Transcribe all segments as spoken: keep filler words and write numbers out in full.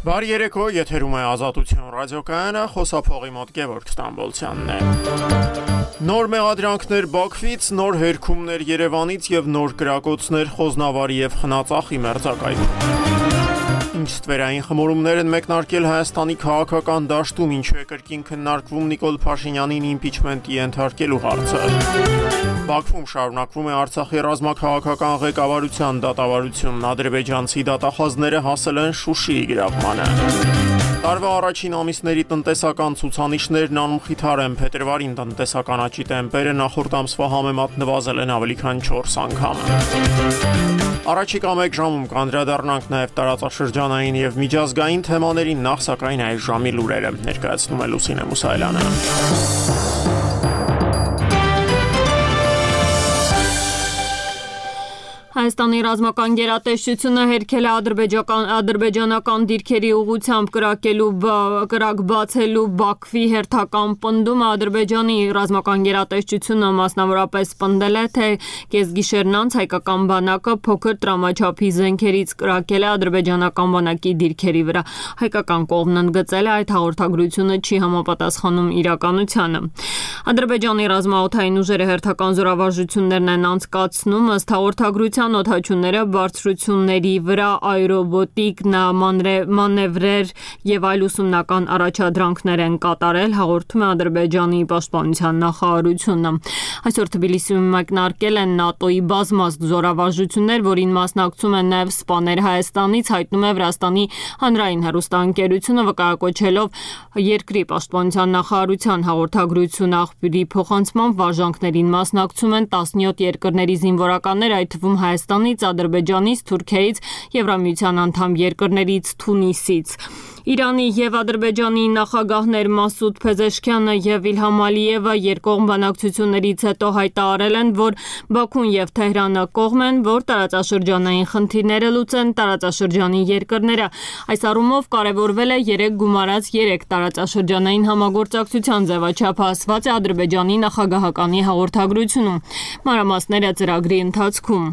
Բարի երեկո, եթերում է Ազատություն ռադիոկայանը, խոսափողի մոտ Գևորգ Ստամբոլցյանն է։ Նոր մեղադրանքներ Բաքվից, նոր հերքումներ Երևանից եւ նոր կրակոցներ Խոզնավարի եւ Խնածախի մերձակայքում։ Ինչ ստվերային խմորումներ են մեկնարկել Հայաստանի քաղաքական դաշտում, ինչու է կրկին քննարկվում Նիկոլ Փաշինյանին իմպիչմենտի ենթարկելու հարցը։ Բաքվում շարունակվում է Արցախի ռազմաքաղաքական ղեկավարության դատավարությունն, ադրբեջանցի դատախազները հասել են Շուշիի գրավմանը։ Տարվա առաջին ամիսների տնտեսական ցուցանիշներն անմխիթար են, փետրվարին տնտեսական աճի տեմպերը նախորդ ամսվա համեմատ նվազել են ավելի քան չորս անգամ։ Առաջիկա մեկ ժամում կանդրադառնանք նաև տարածաշրջանային եւ միջազգային թեմաներին, նախ սակայն այս ժամի լուրերը ներկայացնում է Լուսինե Մուսայելյանը։ Հայաստանի ռազմական գերատեսչությունը հերքել է ադրբեջանական ադրբեջանական դիրքերի ուղղությամբ կրակելու կրակ բացելու Բաքվի հերթական պնդումը Ադրբեջանի ռազմական գերատեսչությունը մասնավորապես պնդել է, թե կեսգիշերն անց հայկական բանակը փոքր տրամաչափի զենքերից կրակել է ադրբեջանական բանակի դիրքերի վրա։ Հայկական կողմն ընդգծել է, այդ հաղորդագրությունը չի համապատասխանում իրականությանը։ Ադրբեջանի ռազմաօդային ուժերը հերթական զորավարժություններն են անցկացնում, ըստ հաղորդագրության օդաչուները բարձրությունների վրա աերոբոտիկ մանևրեր եւ այլ ուսումնական առաջադրանքներ են կատարել, հաղորդում է Ադրբեջանի պաշտպանության նախարարությունը։ Այսօր Թբիլիսիում մեկնարկել են ՆԱՏՕ-ի բազմազգ զորավարժություններ, որին մասնակցում են նաեւ սպաներ Հայաստանից, հայտնում է Վրաստանի հանրային հեռուստաընկերությունը, վկայակոչելով երկրի պաշտպանության նախարարության հաղորդագրություն աղբյուրի փոխանցման վարժանքներին մասնակցում են տասնյոթ երկրների զինվորականներ, այդ թվում Հայաստանից, Ադրբեջանից, Թուրքիայից, Եվրամիության անդամ երկրներից, Թունիսից։ Իրանի եւ Ադրբեջանի նախագահներ Մասուդ Փեզեշքյանը եւ Իլհամ Ալիևը երկկողմ բանակցություններից հետո հայտարարել են, որ Բաքուն եւ Թեհրանը կողմ են, որ տարածաշրջանային խնդիրները լուծեն տարածաշրջանի երկրները։ Այս առումով կարևորվել է երեք գումարած երեք տարածաշրջանային համագործակցության ձևաչափը, ասված է Ադրբեջանի նախագահականի հաղորդագրությունում։ Մանրամասները ծրագրի ընթացքում։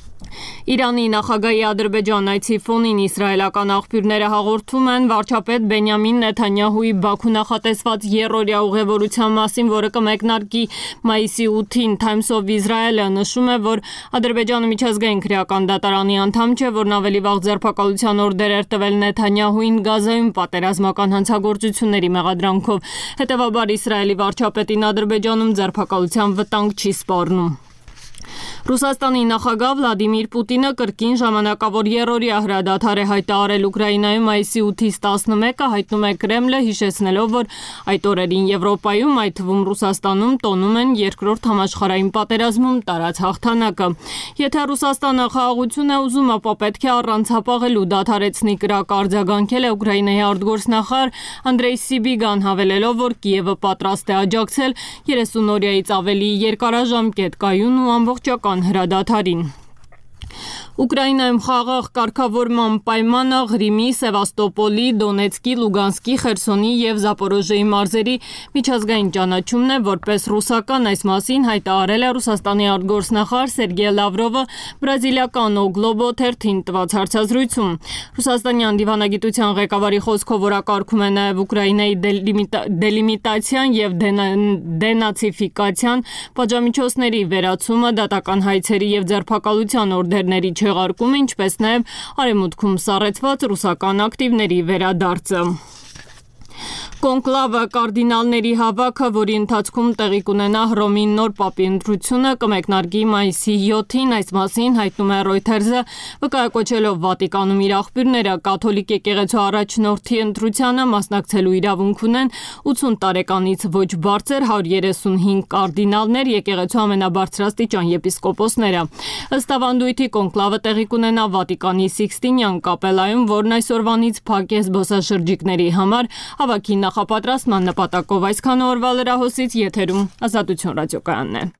Իրանի նախագահի Ադրբեջան այցի ֆոնին իսրայելական աղբյուրները հաղորդում են վարչապետ Բենյամին Նեթանյահուի Բաքու նախատեսված եռօրյա ուղևորության մասին, որը կմեկնարկի մայիսի ութին։ Times of Israel-ը նշում է, որ Ադրբեջանը միջազգային քրեական դատարանի անդամ չէ, որն ավելի վաղ ձերբակալության օրդեր էր տվել Նեթանյահուին Գազայում պատերազմական հանցագործությունների մեղադրանքով։ Հետևաբար Իսրայելի վարչապետին Ադրբեջանում ձերբակալության վտանգ չի սպառնում։ Ռուսաստանի նախագահ Վլադիմիր Պուտինը կրկին ժամանակավոր եռօրյա հրադադար է հայտարարել Ուկրաինայում մայիսի ութից տասնմեկը, հայտնում է Կրեմլը, հիշեցնելով, որ այդ օրերին Եվրոպայում, այդ թվում Ռուսաստանում, տոնում են երկրորդ համաշխարհային պատերազմում տարած հաղթանակը։ Եթե Ռուսաստանը խաղաղություն է ուզում, ապա պետք է առանցապաղելու դադարեցնի կրակ արձագանքել է Ուկրաինայի արտգործնախարար Անդրեյ Սիբիգան, հավելելով, որ Կիևը պատրաստ է աջակցել երեսունօրյայից ավելի երկարաժամկետ կայուն ու ամբողջական հրադադարին։ Ուկրաինայում խաղաղ կարգավորման պայմանը Ղրիմի, Սևաստոպոլի, Դոնեցկի, Լուգանսկի, Խերսոնի եւ Զապորոժիեի մարզերի միջազգային ճանաչումն է, որպես ռուսական, այս մասին հայտարարել է Ռուսաստանի արտգործնախարար Սերգեյ Լավրովը բրազիլիական O Globo թերթին տված հարցազրույցում։ Ռուսաստանյան դիվանագիտության ղեկավարի խոսքով օրակարգում է նաեւ Ուկրաինայի դելիմիտացիան եւ դենացիֆիկացիան, պատժամիջոցների վերացումը, դատական հայցերի եւ ձերբակալության օրդերների չեղարկումը, ինչպես նաև արևմուտքում սառեցված ռուսական ակտիվների վերադարձը։ Կոնկլավը կարդինալների հավաքը, որի ընթացքում տեղի կունենա Հռոմի նոր պապի ընտրությունը, կմեկնարկի մայիսի յոթին, այս մասին հայտնում է Reuters-ը, վկայակոչելով Վատիկանում իր աղբյուրները, կաթոլիկ եկեղեցու առաջնորդի ընտրությանը մասնակցելու իրավունք ունեն ութսուն տարեկանից ոչ բարձր հարյուր երեսունհինգ կարդինալներ, եկեղեցու ամենաբարձրաստիճան եպիսկոպոսները։ Ըստ ավանդույթի կոնկլավը տեղի կունենա Վատիկանի Սիքստինյան կապելայում, որն այսօրվանից փակ է զբոսաշրջիկների համար, ավագին նախապատրաստման նպատակով։ Այսքան օրվա լրահոսից եթերում Ազատություն ռադիոկայանն է։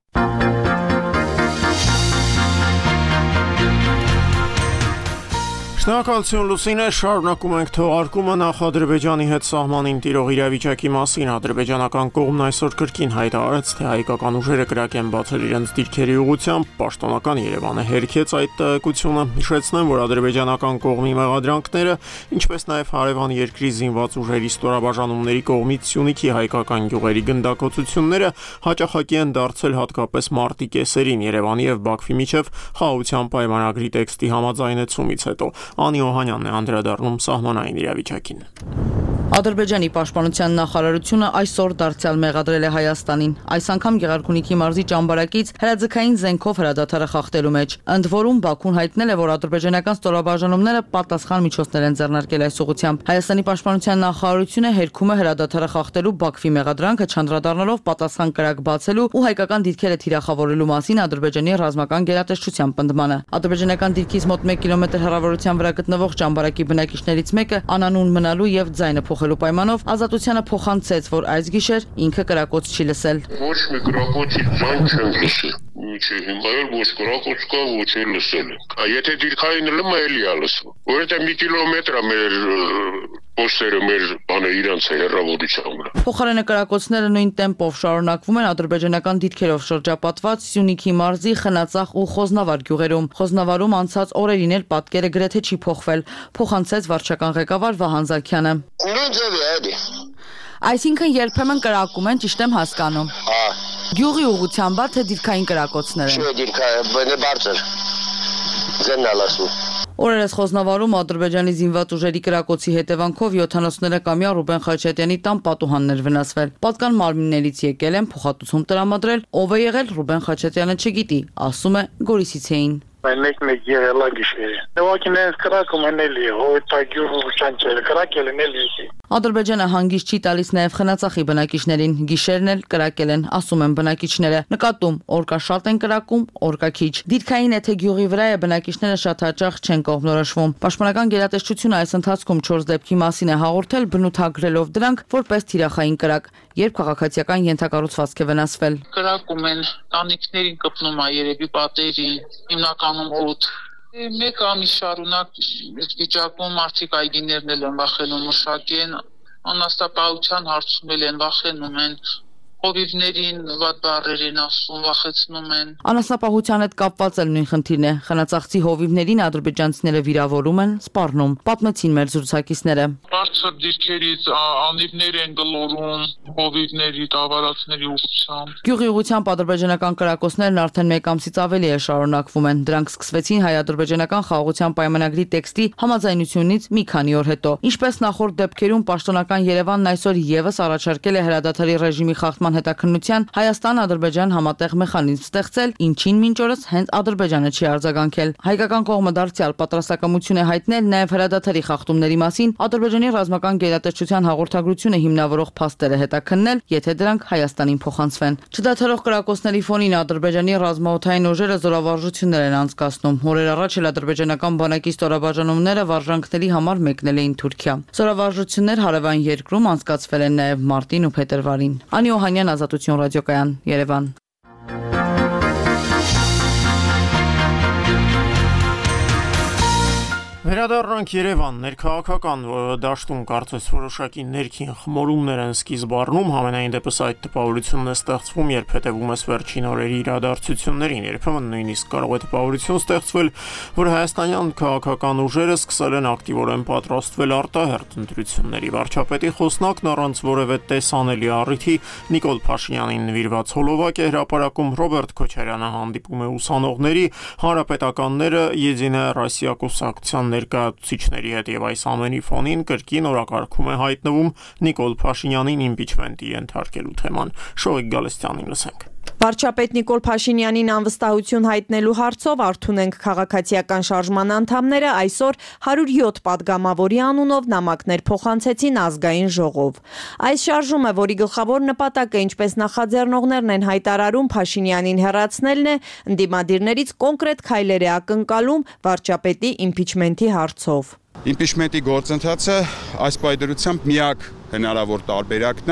Շնորհակալություն Լուսինե, շարունակում ենք թողարկումը Ադրբեջանի հետ սահմանին տիրող իրավիճակի մասին։ Ադրբեջանական կողմն այսօր կրկին հայտարարեց, թե հայկական ուժերը կրակ են բացել իրենց դիրքերի ուղղությամբ, պաշտոնական Երևանը հերքեց այդ տեղեկությունը։ Հիշեցնեմ, որ ադրբեջանական կողմի մեղադրանքները, ինչպես նաև հարևան երկրի զինված ուժերի ստորաբաժանումների կողմից Սյունիքի հայկական գյուղերի գնդակոծությունները հաճախակի են դարձել հատկապես մարտի կեսերին Երևանի եւ Բաքվի միջև խաղաղության պայմանագրի տեքստի համաձայնեցումից հետո։ Անի Օհանյանն է անդրադառնում սահմանային իրավիճակին։ Ադրբեջանի պաշտպանության նախարարությունը այսօր դարձյալ մեղադրել է Հայաստանին, այս անգամ Գեղարքունիքի մարզի Ճամբարակից հրաձգային զենքով հրադադարը խախտելու մեջ։ Ընդ որում Բաքուն հայտնել է, որ ադրբեջանական ստորաբաժանումները պատասխան միջոցներ են ձեռնարկել այս ուղղությամբ։ Հայաստանի պաշտպանության նախարարությունը հերքում է հրադադարը խախտելու Բաքվի մեղադրանքը, չանդրադառնալով պատասխան կրակ բացելու ու հայկական դիրքերը թիրախավորելու մասին Ադրբեջանի ռազմական գերատեսչության պնդմանը։ Ադրբեջանական դիրքից մոտ մեկ կիլոմետր հեռավորության վրա գտնվող Ճամբարակի բնակիչներից մեկը անանուն մնալու եւ ձայնը փոխելու պայմանով ազատությանը փոխանցեց, որ այս գիշեր ինքը կրակոց չի լսել։ Ոչ մի կրակոցի ձայն չեմ լսել։ Ինչի հիմա էլ ոչ կրակոց կա, ոչ էլ լսել ենք։ Եթե դիրքային լմա էլի է լսվում։ Որովհետեւ մի կիլոմետր է մեր պոստերը մեր բանը իրանց է հեռավորության վրա։ Փոխարենը կրակոցները նույն տեմպով շարունակվում են ադրբեջանական դիրքերով շրջապատված Սյունիքի մարզի Խնածախ ու Խոզնավար գյուղերում։ Խոզնավարում անցած օրերին էլ պատկերը գրեթե չի փոխվել, փոխանցեց վարչական ղեկավար Վահան Զաքյանը։ Նույն ձևի էլի։ Այսինքն երբեմն կրակում են, ճիշտ եմ հասկանում։ Հա։ Գյուղի ուղղությամբ բա թե դիրքային կրակոցներ են։ Չէ, դիրքային բարձր։ Ձեննալասու։ Օրերս Խոզնավարում Ադրբեջանի զինված ուժերի կրակոցի հետևանքով յոթանասուններկամյա Ռուբեն Խաչատյանի տան պատուհաններ վնասվել։ Պատկան մարմիններից եկել են փոխհատուցում տրամադրել, ով է եղել Ռուբեն Խաչատյանը չգիտի, ասում է Գորիսից էին։ Մեկ-մեկ եղել է գիշերը։ Նույնիսկ նենց կրակում են էլի, հոյտագյուր չանչել, կրակել են էլի։ Ադրբեջանը հանգիստ չի տալիս նաև Խնածախի բնակիչներին, գիշերն էլ կրակել են, ասում են բնակիչները։ Նկատում, օրկա շատ են կրակում, օրկա քիչ։ Դիրքային եթե գյուղի վրա է, բնակիչները շատ հաճախ չեն կողմնորոշվում։ Պաշտպանական գերատեսչությունը այս ընթացքում չորս դեպքի մասին է հաղորդել, բնութագրելով դրանք որպես թիրախային կրակ, երբ քաղաքացիական ենթակառուցվածք է վնասվել։ Կրակում են տանիքներին կպնում է երևի պատերին, հիմնականում օդ։ Մեկ ամիս շարունակ վիճակում մարդիկ այգիներն էլ են վախենում մշակեն, անաստապահության հարցում էլ են վախենում են, հովիվներին վատ բառեր են ասում, վախեցնում են։ Անասնապահության հետ կապված էլ նույն խնդիրն է։ Խնածախցի հովիվներին ադրբեջանցիները վիրավորում են, սպառնում, պատմեցին մեր զրուցակիցները։ Բարձր դիրքերից անիվներ են գլորում, հովիվների, տավարածների ուղղությամբ։ Գյուղի ուղղությամբ ադրբեջանական կրակոցներն արդեն մեկ ամսից ավելի է շարունակվում են։ Դրանք սկսվեցին հայ-ադրբեջանական խաղաղության պայմանագրի տեքստի համաձայնությունից մի քանի օր հետո։ Ինչպես նախորդ դեպքերում պաշտոնական Երևանն այսօր եւս առաջարկել է հրադադարի ռեժիմի խախտման հետաքննության Հայաստան-Ադրբեջան համատեղ մեխանիզմ ստեղծել, ինչին մինչ օրս հենց Ադրբեջանը չի արձագանքել։ Հայկական կողմը դարձյալ պատրաստակամություն է հայտնել նաև հրադադարի խախտումների մասին Ադրբեջանի ռազմական գերատեսչության հաղորդագրությունը հիմնավորող փաստերը հետաքննել, եթե դրանք Հայաստանին փոխանցվեն։ Չդադարող կրակոցների ֆոնին Ադրբեջանի ռազմաօդային ուժերը զորավարժություններ են անցկացնում։ Օրեր առաջ էլ ադրբեջանական բանակի ստորաբաժանումները վարժանքների համար մեկնել էին Թուրքիա։ Զորավարժություններ հարևան երկրում անցկացվել են նաև մարտին ու փետրվարին։ Անի Օհանյան, Ազատություն ռադիոկայան, Երևան։ Վերադառնանք Երևան, ներքաղաքական դաշտում կարծես որոշակի ներքին խմորումներ են սկիզբ առնում, համենայն դեպս այդ տպավորությունն է ստեղծվում, երբ հետևում ես վերջին օրերի իրադարձություններին, երբեմն նույնիսկ կարող է տպավորություն ստեղծվել, որ հայաստանյան քաղաքական ուժերը սկսել են ակտիվորեն պատրաստվել արտահերթ ընտրությունների։ Վարչապետի խոսնակն առանց որևէ տեսանելի առիթի Նիկոլ Փաշինյանին նվիրված հոլովակ է հրապարակում, Ռոբերտ Քոչարյանը հանդիպում է ուսանողների, հանրապետականները, Եդինայա Ռոսիա կուսակցության ներկայացուցիչների հետ եւ այս ամենի ֆոնին կրկին օրակարգում է հայտնվում Նիկոլ Փաշինյանին իմպիչմենտի ենթարկելու թեման։ Շողիկ Գալստյանին լսենք։ Վարչապետ Նիկոլ Փաշինյանին անվստահություն հայտնելու հարցով Արթունենք քաղաքացիական շարժման անդամները այսօր հարյուր յոթ падգամավորի անունով նամակներ փոխանցեցին ազգային ժողով։ Այս շարժումը, որի գլխավոր նպատակը, ինչպես նախաձեռնողներն են հայտարարում, Փաշինյանին հեռացնելն է, ընդդիմադիրներից կոնկրետ քայլեր է ակնկալում վարչապետի իմպիչմենտի հարցով։ Իմպիչմենտի գործընթացը այս պայմանությամբ միակ հնարավոր տարբերակն է,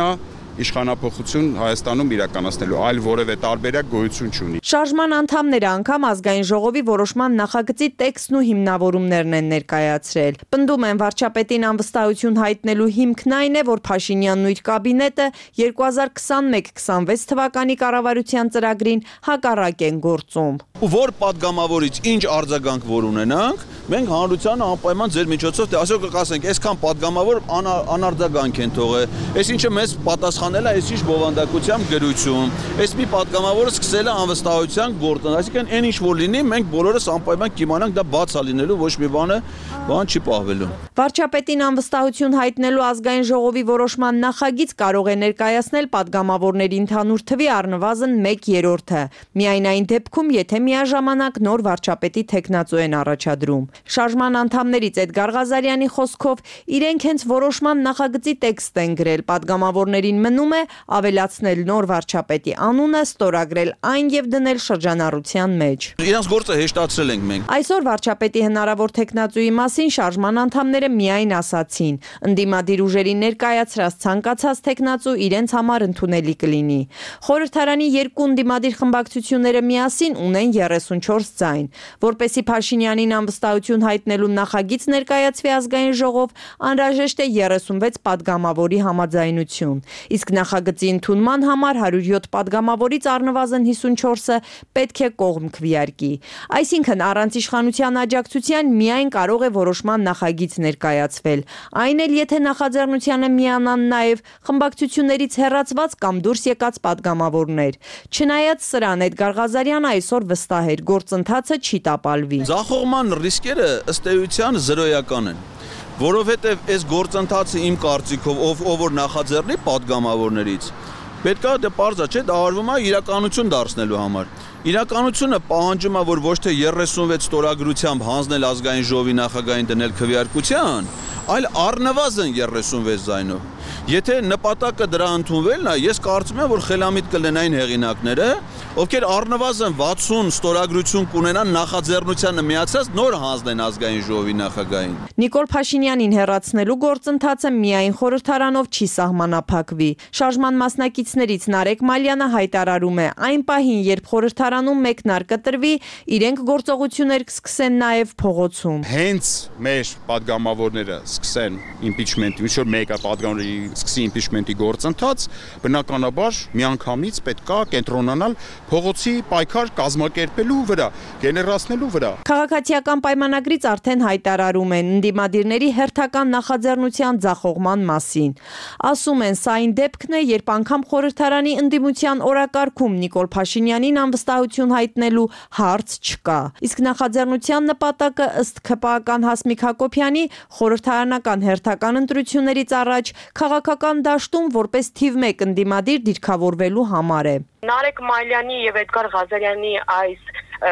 իշխանափոխություն Հայաստանում իրականացնելու, այլ որևէ տարբերակ գոյություն չունի։ Շարժման անդամները անգամ ազգային ժողովի որոշման նախագծի տեքստն ու հիմնավորումներն են ներկայացրել։ Պնդում են վարչապետին անվստահություն հայտնելու հիմքն այն է, որ Փաշինյանն ու իր կաբինետը երկու հազար քսանմեկ քսանվեց թվականի կառավարության ծրագրին հակառակ են գործում։ Որ падգամավորից ինչ արձագանք որ ունենանք, մենք հանրությանը անպայման ձեր միջոցով թե ասենք կասենք, այսքան падգամավոր անարձագանք են թողել, այս ինչը մեզ պատասխանել է, այս ինչ բովանդակությամբ գրություն, այս մի падգամավորը սկսել է անվստահության գործն, այսինքն այն ինչ որ լինի, մենք բոլորս անպայման կիմանանք դա բաց է լինելու, ոչ մի բանը բան չի պահվելու։ Վարչապետին անվստահություն հայտնելու ազգային ժողովի որոշման նախագիծ կարող է ներկայացնել падգամավորների ընդհանուր թվի առնվազն մեկ երրորդը, միայն այն դեպքում, եթե միաժամանակ նոր վարչապետի թեկնածու են առաջադրում։ Շարժման անդամներից Էդգար Ղազարյանի խոսքով իրենք հենց որոշման նախագծի տեքստ են գրել, падգամավորներին մնում է ավելացնել նոր վարչապետի անունը, ստորագրել այն եւ դնել շրջանառության մեջ։ Իրանց գործը հեշտացրել ենք մենք։ Այսօր վարչապետի հնարավոր թեկնածուի մասին շարժման անդամները միայն ասացին, ընդդիմադիր ուժերի ներկայացրած ցանկացած թեկնածու իրենց համար ընդունելի կլինի։ Խորհրդարանի երկու ընդդիմադիր խմբակցությունները միասին ունեն երեսունչորս ձայն, որպեսզի Փաշինյանին անվստահություն հայտնելու նախագիծ ներկայացվի ազգային ժողով, անհրաժեշտ է երեսունվեց падգամավորի համաձայնություն, իսկ նախագծի ընդունման համար հարյուր յոթ падգամավորից առնվազն հիսունչորսը պետք է կողմ քվեարկի։ Այսինքն առանց իշխանության աջակցության միայն կարող է որոշման նախագիծ ներկայացվել, այն էլ եթե նախաձեռնությանը միանան նաև խմբակցություններից հեռացված կամ դուրս եկած падգամավորներ։ Չնայած սրան Էդգար Ղազարյանը այսօր վստահ էր, գործընթացը չի տապալվի։ Ձախողման ռիսկերը ըստ էության զրոյական են, որովհետև այս գործընթացը իմ կարծիքով ով ով որ նախաձեռնի падգամավորներից, պետքա դե պարզա չէ, դա արվում է իրականություն դարձնելու համար։ Իրականությունը պահանջում է, որ ոչ թե երեսունվեց ստորագրությամբ հանձնել ազգային ժողովի նախագահին դնել քվեարկության, այլ առնվազն երեսունվեց ձայնով։ Եթե նպատակը դրա ընդունվելն է, ես կարծում եմ, որ խելամիտ կլինեն այն հեղինակները, ովքեր առնվազն վաթսուն ստորագրություն կունենան նախաձեռնությանը միացած նոր հանձնեն ազգային ժողովի նախագահին։ Նիկոլ Փաշինյանին հեռացնելու գործընթացը միայն խորհրդարանով չի սահմանափակվի։ Շարժման մասնակիցներից Նարեկ Մալյանը հայտարարում է, այն պահին, երբ խորհրդարանում մեկնարկը տրվի, իրենք գործողություններ կսկսեն նաև փողոցում։ Հենց մեր падգամավորները սկսեն իմպիչմենտի, ինչ որ մեկը падգամավորի սկսի իմպիչմենտի գործընթաց, բնականաբար միանգամից պետքա կենտրոնանալ փողոցի պայքար կազմակերպելու վրա, գեներացնելու վրա։ Քաղաքացիական պայմանագրից արդեն հայտարարում են ընդդիմադիրների հերթական նախաձեռնության ձախողման մասին։ Ասում են, սա այն դեպքն է, երբ անգամ խորհրդարանի ընդդիմության օրակարգում Նիկոլ Փաշինյանին անվստահություն հայտնելու հարց չկա։ Իսկ նախաձեռնության նպատակը ըստ ՔՊԱ-ական Հասմիկ Հակոբյանի խորհրդարանական հերթական ընտրություններից առաջ քաղաքական դաշտում որպես թիվ մեկ ընդդիմադիր դիրքավորվելու համար է։ Նարեկ Մալյանի եւ Էդգար Ղազարյանի այս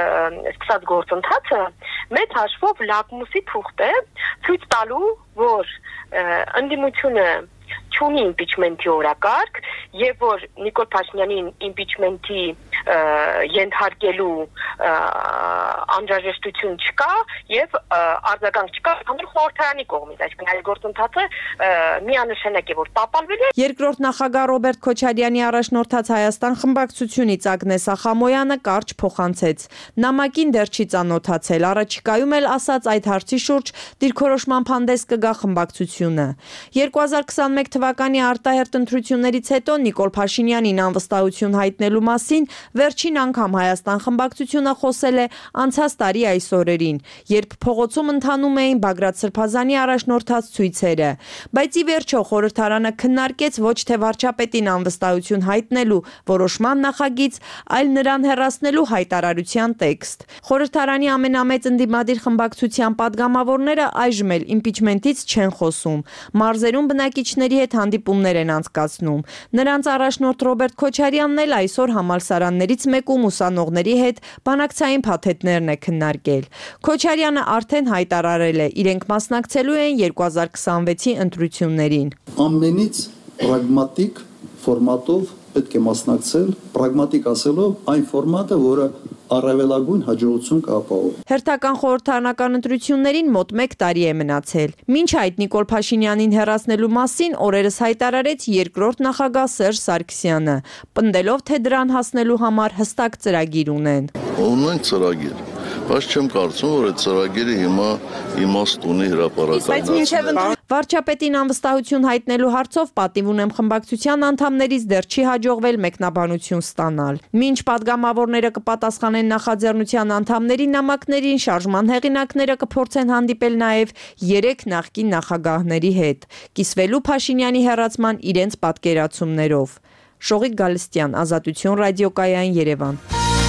սկսած գործընթացը մեծ հաշվով լակմուսի թուղթ է ցույց տալու, որ ընդդիմությունը չունի իմպիչմենտի օրակարգ եւ որ Նիկոլ Փաշինյանին իմպիչմենտի ենթարկելու անհրաժեշտություն չկա եւ արձագանք չկա հանդուրժ խորհրդարանի կողմից, այսինքն այս գործընթացը միանշանակ է որ տապալվել է։ Երկրորդ նախագահ Ռոբերտ Քոչարյանի առաջնորդած Հայաստան խմբակցությունից Ագնես Ախամոյանը կարճ փոխանցեց. նամակին դեռ չի ծանոթացել, առաջիկայում էլ ասած այդ հարցի շուրջ դիրքորոշման հանդես կգա խմբակցությունը։ երկու հազար քսանմեկ թվականի արտահերթ ընտրություններից հետո Նիկոլ Փաշինյանին անվստահություն հայտնելու մասին վերջին անգամ Հայաստան խմբակցությունը խոսել է անցած տարի այս օրերին, երբ փողոցում ընթանում էին Բագրատ Սրբազանի առաջնորդած ցույցերը, բայց ի վերջո խորհրդարանը քննարկեց ոչ թե վարչապետին անվստահություն հայտնելու որոշման նախագիծ, այլ նրան հեռացնելու հայտարարության տեքստ։ Խորհրդարանի ամենամեծ ընդդիմադիր խմբակցության падգամավորները այժմ էլ իմպիչմենտից չեն խոսում։ Մարզերում բնակիչների հետ հանդիպումներ են անցկացնում։ Նրանց առաջնորդ Ռոբերտ Քոչարյանն էլ այսօր համալսարաններից մեկում ուսանողների հետ բանակցային փաթեթներն է քննարկել։ Քոչարյանը արդեն հայտարարել է, իրենք մասնակցելու են երկու հազար քսանվեցի ընտրություններին։ Ամենից պրագմատիկ ֆորմատով պետք է մասնակցել, պրագմատիկ ասելով այն ֆորմատը, որը առավելագույն հաջողություն կապահովի։ Հերթական խորհրդարանական ընտրություններին մոտ մեկ տարի է մնացել։ Մինչ այդ Նիկոլ Փաշինյանին հեռացնելու մասին օրերս հայտարարեց երկրորդ նախագահ Սերժ Սարգսյանը, պնդելով, թե դրան հասնելու համար հստակ ծրագիր ունեն։ Ունեն ծրագիր, բայց չեմ կարծում, որ այդ ծրագիրը հիմա իմաստ ունի հրապարակայնացնել։ Վարչապետին անվստահություն հայտնելու հարցով պատիվ ունեմ խմբակցության անդամներից դեռ չի հաջողվել մեկնաբանություն ստանալ։ Մինչ падգամավորները կպատասխանեն նախաձեռնության անդամների նամակներին, շարժման հեղինակները կփորձեն հանդիպել նաև երեք նախկին նախագահների հետ, կիսվելու Փաշինյանի հեռացման իրենց պատկերացումներով։ Շողիկ Գալստյան, Ազատություն ռադիոկայան, Երևան։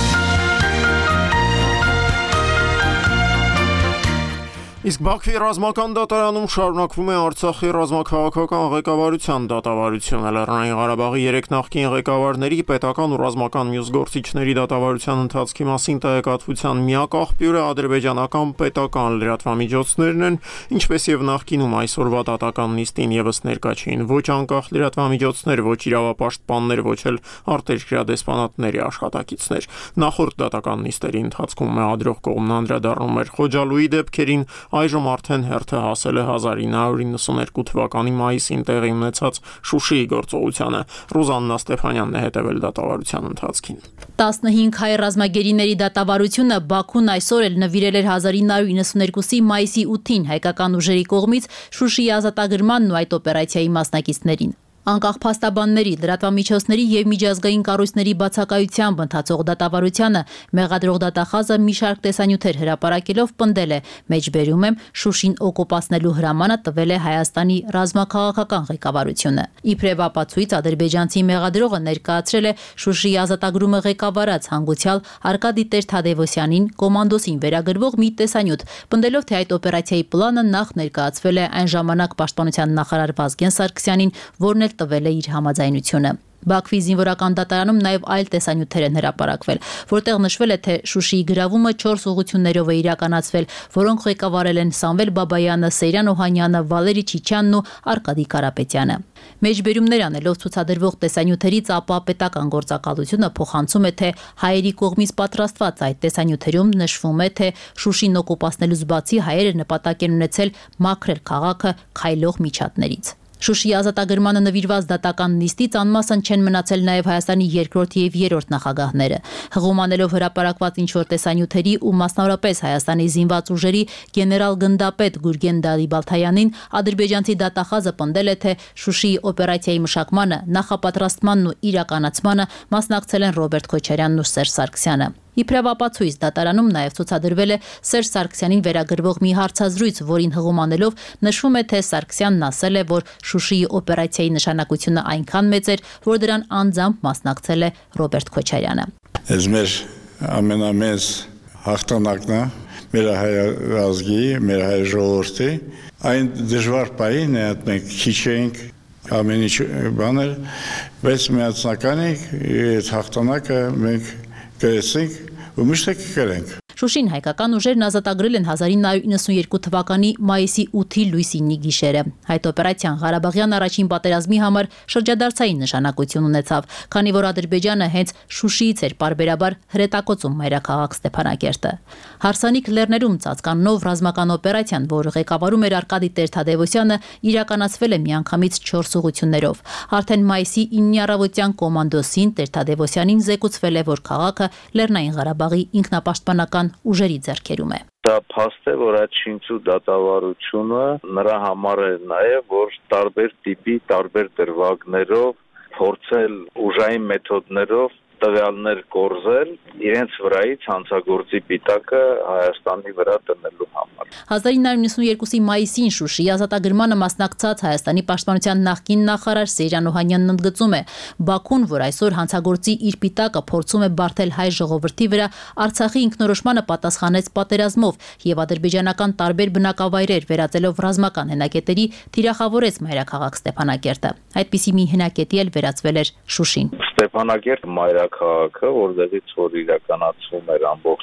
Իսկ Բաքվի ռազմական դատարանում շարունակվում է Արցախի ռազմաքաղաքական ղեկավարության դատավարությունը։ Լեռնային Ղարաբաղի երեք նախկին ղեկավարների, պետական ու ռազմական մյուս գործիչների դատավարության ընթացքի մասին տեղեկատվության միակ աղբյուրը ադրբեջանական պետական լրատվամիջոցներն են, ինչպես եւ նախկինում այսօրվա դատական նիստին եւս ներկա չէին ոչ անկախ լրատվամիջոցներ, ոչ իրավապաշտպաններ, ոչ էլ արտերկրյա դեսպանատների աշխատակիցներ։ Նախորդ դատական նիստերի ընթացքում մեղադրող կողմն անդրադառնում էր Խոջալույի դեպքերին, այժմ արդեն հերթը հասել է հազար ինը հարյուր իննսունհինգ թվականի մայիսին տեղի ունեցած Շուշիի գործողությանը։ Ռուզաննա Ստեփանյանն է հետևել դատավարության ընթացքին։ տասնհինգ հայ ռազմագերիների դատավարությունը Բաքուն այսօր էլ նվիրել էր հազար ինը հարյուր իննսունհինգի մայիսի ութին հայկական ուժերի կողմից Շուշիի ազատագրմանն ու այդ օպերացիայի մասնակիցներին։ Անկախ փաստաբանների, լրատվամիջոցների եւ միջազգային կառույցների բացակայությամբ ընթացող դատավարությանը մեղադրող դատախազը մի շարք տեսանյութեր հրապարակելով պնդել է, մեջբերում եմ, Շուշին օկուպացնելու հրամանը տվել է Հայաստանի ռազմաքաղաքական ղեկավարությունը։ Իբրև ապացույց ադրբեջանցի մեղադրողը ներկայացրել է Շուշիի ազատագրումը ղեկավարած հանգուցյալ Արկադի Տեր-Թադևոսյանին կոմանդոսին վերագրվող մի տեսանյութ, պնդելով, թե այդ օպերացիայի պլանը նախ ներկայացվել է այն ժամանակ պաշտպանության նախարար Վազգեն Սարգսյանին, որն տվել է իր համաձայնությունը։ Բաքվի զինվորական դատարանում նաև այլ տեսանյութեր են հրապարակվել, որտեղ նշվել է, թե Շուշիի գրավումը չորս ուղղություններով է իրականացվել, որոնք ղեկավարել են Սամվել Բաբայանը, Սեյրան Օհանյանը, Վալերի Չիչյանն ու Արկադի Կարապետյանը։ Մեջբերումներ անելով ցուցադրվող տեսանյութերից ապա պետական գործակալությունը փոխանցում է, թե հայերի կողմից պատրաստված այդ տեսանյութերում նշվում է, թե Շուշին օկուպացնելուց բացի հայերը նպատակ են ունեցել մաքրել քաղաքը քայլող միջատներից։ Շուշիի ազատագրմանը նվիրված դատական նիստից անմասն չեն մնացել նաև Հայաստանի երկրորդ եւ երրորդ նախագահները։ Հղումանելով հրապարակված ինչ-որ տեսանյութերի ու մասնավորապես Հայաստանի զինված ուժերի գեներալ գնդապետ Գուրգեն Դալիբալթայանին ադրբեջանցի դատախազը պնդել է, թե Շուշիի օպերացիայի մշակմանը, նախապատրաստմանն ու իրականացմանը մասնակցել են Ռոբերտ Քոչարյանն ու Սերժ Սարգսյանը։ Իբրև ապացույց դատարանում նաև ցուցադրվել է Սերժ Սարգսյանին վերագրվող մի հարցազրույց, որին հղումանելով նշվում է, թե Սարգսյանն ասել է, որ Շուշիի օպերացիայի նշանակությունը այնքան մեծ էր, որ դրան անձամբ մասնակցել է Ռոբերտ Քոչարյանը։ Այս մեր ամենամեծ հաղթանակն է մեր հայ ազգի, մեր հայ ժողովրդի, այն դժվար պահին է, մենք քիչ էինք, ամեն ինչ բաներ, բայց միացնական է, այդ հաղթանակը մենք կրեցինք ու միշտ կկրենք։ Շուշին հայկական ուժերն ազատագրել են հազար ինը հարյուր իննսունհինգ թվականի մայիսի ութի լույս ինի գիշերը։ Այդ օպերացիան Ղարաբաղյան առաջին պատերազմի համար շրջադարձային նշանակություն ունեցավ, քանի որ Ադրբեջանը հենց Շուշիից էր պարբերաբար հրետակոծում մայրաքաղաք Ստեփանակերտը։ Հարսանիք լեռներում ծածկաննով ռազմական օպերացիան, որ ղեկավարում էր Արկադի Տեր-Թադևոսյանը, իրականացվել է միանգամից չորս ուղղություններով։ Արդեն մայիսի ինի առավոտյան կոմանդոսին Տեր-Թադևոսյանին զեկուցվել է, որ քաղաքը Լեռնային Ղարաբաղի ինքնապաշտպանական ուժերի ձեռքերում է։ Դա փաստ է, որ այդ շինծու դատավարությունը նրա համար է նաև, որ տարբեր տիպի, տարբեր դրվագներով փորձել ուժային մեթոդներով տվյալներ կորզել իրենց վրայից հանցագործի պիտակը Հայաստանի վրա դնելու համար։ հազար ինը հարյուր իննսունհինգի մայիսին Շուշիի ազատագրմանը մասնակցած Հայաստանի պաշտպանության նախկին նախարար Սեյրան Օհանյանն ընդգծում է, Բաքուն, որ այսօր հանցագործի իր պիտակը փորձում է բարթել հայ ժողովրդի վրա, Արցախի ինքնորոշմանը պատասխանեց պատերազմով եւ ադրբեջանական տարբեր բնակավայրեր վերածելով ռազմական հենակետերի թիրախավորեց մայրաքաղաք Ստեփանակերտը։ Այդպիսի մի հենակետի էլ վերածվել էր Շուշին։ Ստեփանակերտ մայրաքաղաքը, որտեղից որ իրականացվում էր ամբողջ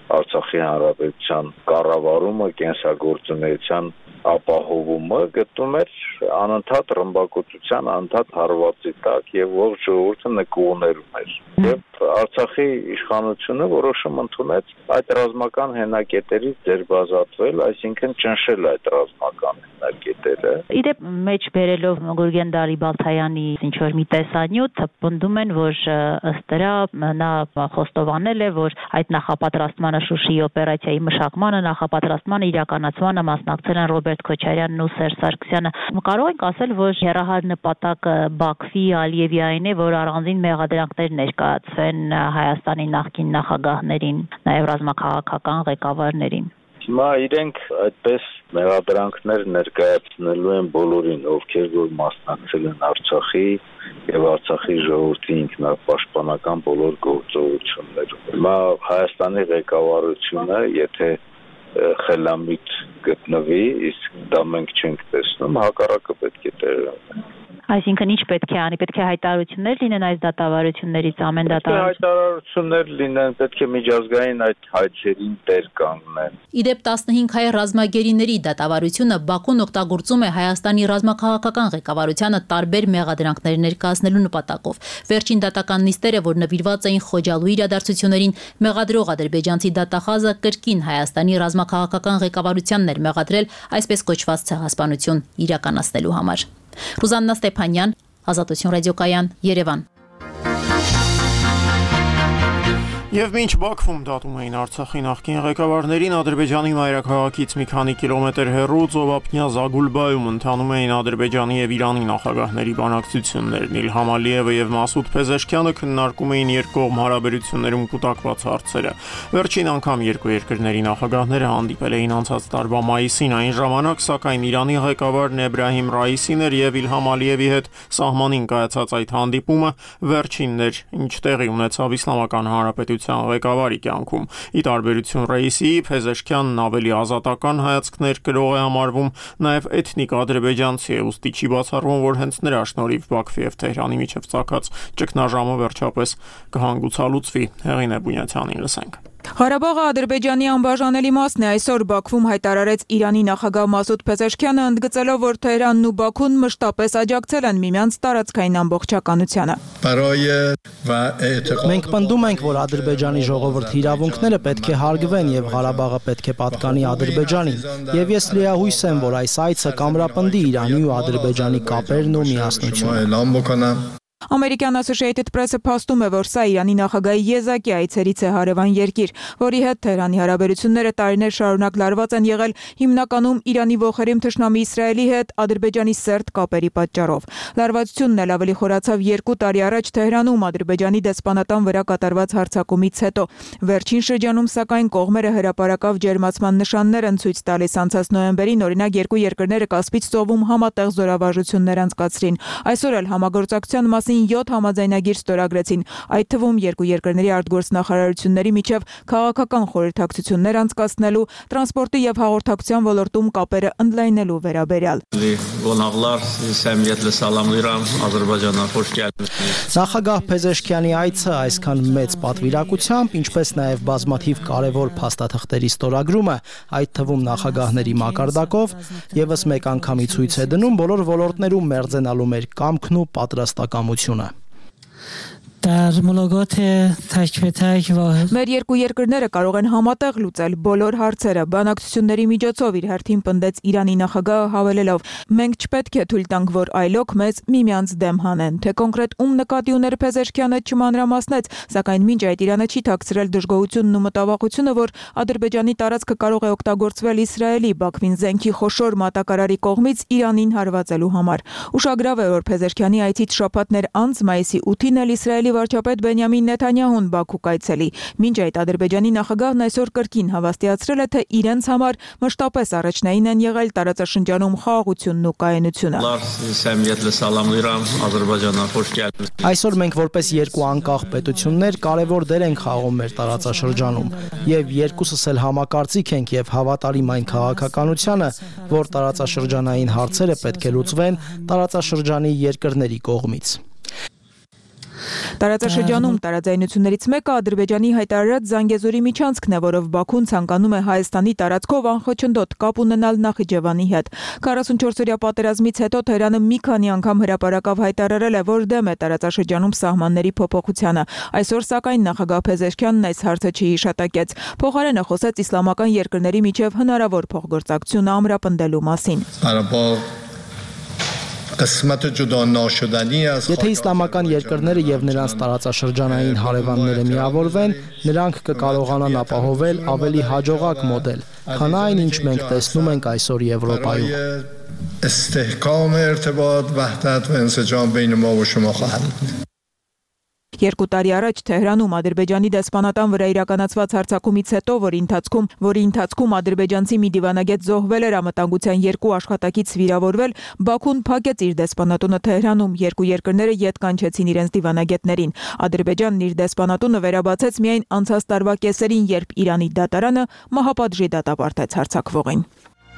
Արցախի հանրապետության կառավարումը, կենսագործունեության ապահովումը գտնում էր անընդհատ ռմբակոծության, անընդհատ հարվածի տակ եւ ողջ ժողովուրդը նկուղներում էր։ Եվ Արցախի իշխանությունը որոշում ընդունեց այդ ռազմական հենակետերից ձերբազատվել, այսինքն ճնշել այդ ռազմական հենակետերը։ Իդեպ մեջ բերելով Գուրգեն Բալթայանի ինչ որ մի տեսանյութ, պնդում են, որ ըստ դրա նա խոստովանել է, որ այդ նախապատրաստմանը Շուշիի օպերացիայի մշակմանը, նախապատրաստմանը իրականացմանը մասնակցել են Ռոբերտ Քոչարյանն ու Սերժ Սարգսյանը։ Կարող ենք ասել, որ հերահար նպատակը Բաքվի Ալիևի այն է, որ առանձին մեղադրանքներ ներկայացվեն Հայաստանի նախկին նախագահներին, նաև ռազմաքաղաքական ղեկավարներին։ Հիմա իրենք այդպես մեղադրանքներ ներկայացնելու են բոլորին, ովքեր որ մասնակցել են Արցախի եւ Արցախի ժողովրդի ինքնապաշտպանական բոլոր գործողություններում։ Հիմա Հայաստանի ղեկավարությունը, եթե խելամիտ գտնվի, իսկ դա մենք չենք տեսնում, հակառակը պետք է տեղի ունենա։ Այսինքն ինչ պետք է անի, պետք է հայտարարություններ լինեն այս դատավարություններից, ամեն դատավարություն։ Հայտարարություններ լինեն, պետք է միջազգային այդ հայցերին տեր կանգնեն։ Իդեպ տասնհինգ հայ ռազմագերիների դատավարությունը Բաքուն օգտագործում է Հայաստանի ռազմաքաղաքական ղեկավարությանը տարբեր մեղադրանքներ ներկայացնելու նպատակով։ Վերջին դատական նիստերը, որ նվիրված էին Խոջալու իրադարձություններին, մեղադրող ադրբեջանցի դատախազը կրկին Հայաստանի ռազմաքաղաքական ղեկավարությանն էր մեղադրել այսպես կոչված ցեղասպանություն իրականացնելու համար։ Ռուզաննա Ստեփանյան, Ազատություն ռադիոկայան, Երևան։ Եվ մինչ Բաքվում դատում էին Արցախի նախկին ղեկավարներին, Ադրբեջանի մայրաքաղաքից մի քանի կիլոմետր հեռու Ծովափնյա Զագուլբայում ընթանում էին Ադրբեջանի եւ Իրանի նախագահների բանակցություններն։ Իլհամ Ալիևը եւ Մասուդ Փեզեշքյանը քննարկում էին երկկողմ հարաբերություններում կուտակված հարցերը։ Վերջին անգամ երկու երկրների նախագահները հանդիպել էին անցած տարվա մայիսին, այն ժամանակ սակայն Իրանի ղեկավարն Էբրահիմ Ռայիսին էր եւ Իլհամ Ալիևի հետ սահմանին կայացած այդ հանդիպումը վերջինն էր, ինչ տեղի ունեցավ Իսլամական Հանրապետության ղեկավարի կյանքում։ Ի տարբերություն Ռեյիսի, Փեզեշքյանն ավելի ազատական հայացքներ կրող է համարվում, նաև էթնիկ ադրբեջանցի է, ուստի չի բացառվում, որ հենց նրա շնորհիվ Բաքվի եւ Թեհրանի միջև ցակած ճգնաժամը վերջապես կհանգուցալուծվի։ Հեղին է Բունյացյանին լսենք։ Ղարաբաղը Ադրբեջանի անբաժանելի մասն է, այսօր Բաքվում հայտարարեց Իրանի նախագահ Մասուդ Փեզեշքյանը, ընդգծելով, որ Թեհրանն ու Բաքուն մշտապես աջակցել են միմյանց տարածքային ամբողջականությանը։ Մենք պնդում ենք, որ Ադրբեջանի ժողովրդի իրավունքները պետք է հարգվեն եւ Ղարաբաղը պետք է պատկանի Ադրբեջանին, եւ ես լիահույս եմ, որ այս այցը կամրապնդի Իրանի ու Ադրբեջանի կապերն ու միասնությունը։ Ամերիկյան Associated Press-ը փաստում է, որ սա Իրանի նախագահի եզակի այցերից է հարևան երկիր, որի հետ Թեհրանի հարաբերությունները տարիներ շարունակ լարված են եղել հիմնականում Իրանի ողերիմ թշնամի Իսրայելի հետ Ադրբեջանի սերտ կապերի պատճառով։ Լարվածությունն էլ ավելի խորացավ երկու տարի առաջ Թեհրանում Ադրբեջանի դեսպանատան վրա կատարված հարձակումից հետո։ Վերջին շրջանում սակայն կողմերը հրապարակավ ջերմացման նշաններ են ցույց տալիս։ Անցած նոյեմբերին օրինակ երկու երկրները Կասպից ծովում համատեղ զորավարժություններ անցկացրին։ Այսօր էլ համագործակցության մասին յոթ համաձայնագիր ստորագրեցին, այդ թվում երկու երկրների արտգործնախարարությունների միջև քաղաքական խորհրդակցություններ անցկացնելու, տրանսպորտի եւ հաղորդակցության ոլորտում կապերը ընդլայնելու վերաբերյալ։ Նախագահ Փեզեշքյանի այցը այսքան մեծ պատվիրակությամբ, ինչպես նաեւ բազմաթիվ կարևոր փաստաթղթերի ստորագրումը, այդ թվում նախագահների մակարդակով, եւս մեկ անգամի ցույց է դնում բոլոր ոլորտներում մերձենալու մեր կամքն ու պատրաստակամությունը։ Մեր երկու երկրները կարող են համատեղ լուծել բոլոր հարցերը։ Բանակցությունների միջոցով իր հերթին պնդեց Իրանի նախագահը, հավելելով. մենք չպետք է թույլ տանք, որ այլոք մեզ միմյանց դեմ հանեն։ Թե կոնկրետ ում նկատի ուներ Փեզեշքյանը չմանրամասնեց, սակայն մինչ այդ Իրանը չի թաքցրել դժգոհությունն ու մտավախությունը, որ Ադրբեջանի տարածքը կարող է օգտագործվել Իսրայելի Բաքվին զենքի խոշոր մատակարարի կողմից Իրանին հարվածելու համար։ Ուշագրավ է, որ Փեզեշքյանի այցից շաբաթներ անց մայիսի ութին էլ Իսրայելի վարչապետ Բենյամին Նեթանյահուն Բաքու կայցելի։ Մինչ այդ Ադրբեջանի նախագահն այսօր կրկին հավաստիացրել է, թե իրենց համար մշտապես առաջնային են եղել տարածաշրջանում խաղաղությունն ու կայունությունը։ Այսօր մենք որպես երկու անկախ պետություններ կարևոր դեր ենք խաղում մեր տարածաշրջանում, եւ երկուսս էլ համակարծիք ենք եւ հավատարիմ այն քաղաքականությանը, որ տարածաշրջանային հարցերը պետք է լուծվեն տարածաշրջանի երկրների կողմից։ Տարածաշրջանում տարաձայնություններից մեկը Ադրբեջանի հայտարարած Զանգեզուրի միջանցքն է, որով Բաքուն ցանկանում է Հայաստանի տարածքով անխոչնդոտ կապ ունենալ Նախիջևանի հետ։ քառասունչորսօրյա պատերազմից հետո Թեհրանը մի քանի անգամ հրապարակավ հայտարարել է, որ դեմ է տարածաշրջանում սահմանների փոփոխությանը։ Այսօր սակայն նախագահ Փեզեշքյանն այս հարցը չի հիշատակեց։ Փոխարենը խոսեց իսլամական երկրների միջև հնարավոր փոխգործակցությունը ամրապնդելու մասին։ Եթե իսլամական երկրները եւ նրանց տարածաշրջանային հարևանները միավորվեն, նրանք կկարողանան ապահովել ավելի հաջողակ մոդել, քան այն, ինչ մենք տեսնում ենք այսօր Եվրոպայում։ Երկու տարի առաջ Թեհրանում Ադրբեջանի դեսպանատան վրա իրականացված հարձակումից հետո, որի ընթացքում, որի ընթացքում ադրբեջանցի մի դիվանագետ զոհվել էր, անվտանգության երկու աշխատակից վիրավորվել, Բաքուն փակեց իր դեսպանատունը Թեհրանում, երկու երկրները ետ կանչեցին իրենց դիվանագետներին։ Ադրբեջանն իր դեսպանատունը վերաբացեց միայն անցած տարվա կեսերին, երբ Իրանի դատարանը մահապատժի դատապարտեց հարձակվողին։